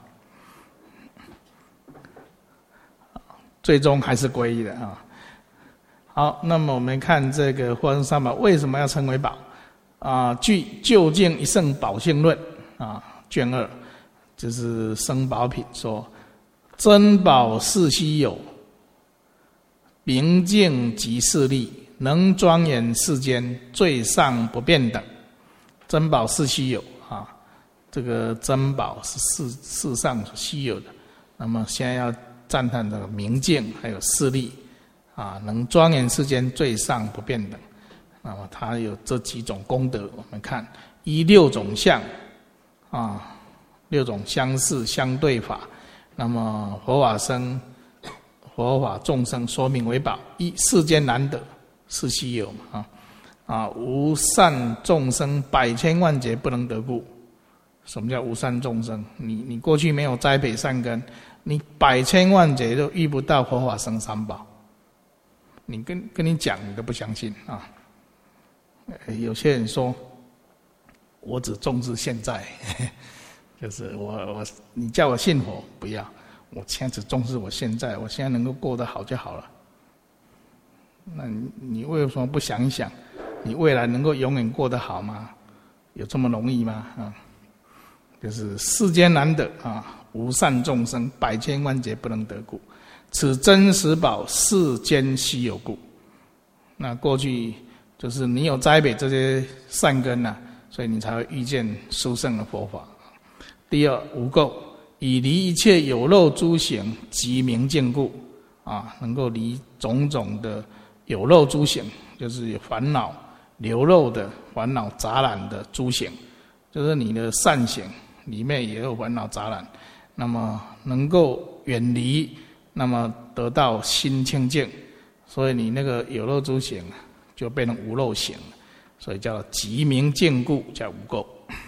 最终还是皈依的啊。好，那么我们看这个佛僧三宝为什么要称为宝啊？据《究竟一圣宝性论》啊卷二，就是僧宝品说，珍宝是稀有，明净即势力，能庄严世间，最上不变等。珍宝是稀有啊，这个珍宝是世世上稀有的。那么现在要赞叹的明净还有势力啊，能庄严世间，最上不变等。那么它有这几种功德，我们看依六种相啊，六种相似相对法。那么佛法僧、佛法众生说明为宝：一、世间难得，是稀有嘛啊啊！无善众生百千万劫不能得故。什么叫无善众生？你你过去没有栽培善根，你百千万劫都遇不到佛法僧三宝。你跟跟你讲，你都不相信啊！有些人说，我只重视现在，就是我我你叫我信佛不要，我现在只重视我现在，我现在能够过得好就好了。那你你为什么不想一想，你未来能够永远过得好吗？有这么容易吗？啊！就是世间难得啊，无善众生百千万劫不能得故，此真实宝世间稀有故。那过去就是你有栽培这些善根啊，所以你才会遇见殊胜的佛法。第二，无垢，以离一切有漏诸行及明净故啊，能够离种种的有漏诸行，就是有烦恼流漏的烦恼杂染的诸行，就是你的善行里面也有烦恼杂染，那么能够远离，那么得到心清净，所以你那个有漏诸行就变成无漏行，所以叫即明净故，叫无垢。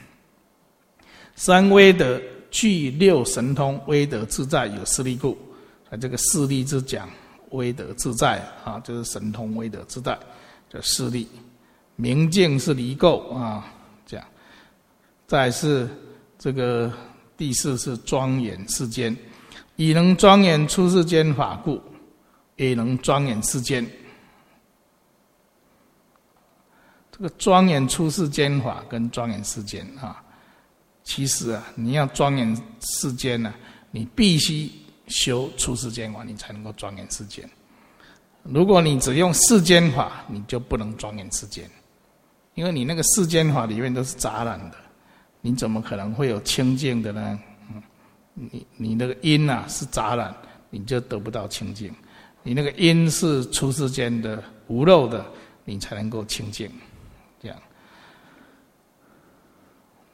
三威德具六神通，威德自在有势力故，啊，这个势力之讲，威德自在啊，就是神通威德自在叫势力。明净是离垢啊，这样。再来是这个第四是庄严世间，以能庄严出世间法故，也能庄严世间。这个庄严出世间法跟庄严世间啊，其实啊，你要庄严世间呢、啊，你必须修出世间法，你才能够庄严世间。如果你只用世间法，你就不能庄严世间，因为你那个世间法里面都是杂染的。你怎么可能会有清净的呢？嗯、你你那个因啊是杂染，你就得不到清净；你那个因是出世间的无漏的，你才能够清净。这样，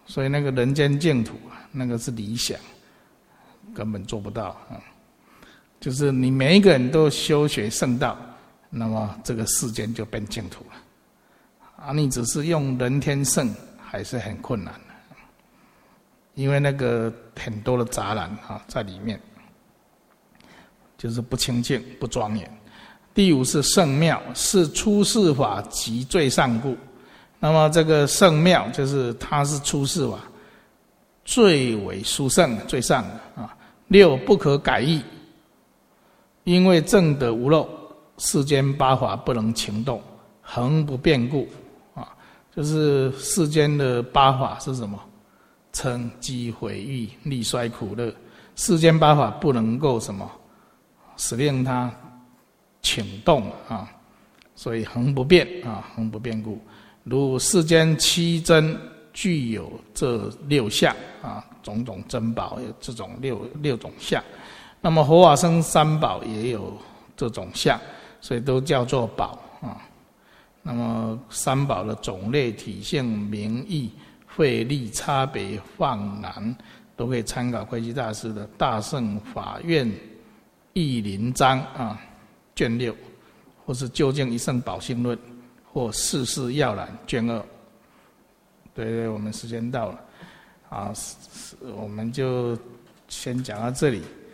所以那个人间净土啊，那个是理想，根本做不到啊。就是你每一个人都修学圣道，那么这个世间就变净土了。啊，你只是用人天圣，还是很困难的，因为那个很多的杂染啊在里面，就是不清净、不庄严。第五是圣妙，是出世法及最上故。那么这个圣妙就是它是出世法最为殊胜、最上的啊。六不可改易，因为正德无漏，世间八法不能情动，恒不变故啊。就是世间的八法是什么？嗔、讥、毁、欲、利、衰、苦、乐。世间八法不能够什么，使令它请动啊，所以恒不变啊，恒不变故。如世间七珍具有这六相啊，种种珍宝有这种六六种相。那么佛法僧三宝也有这种相，所以都叫做宝啊。那么三宝的种类、体性、名义、慧力差别放难，都可以参考慧基大师的《大乘法院义林章》啊卷六，或是《究竟一乘宝性论》，或《世事要览》卷二。对对，我们时间到了，啊，我们就先讲到这里。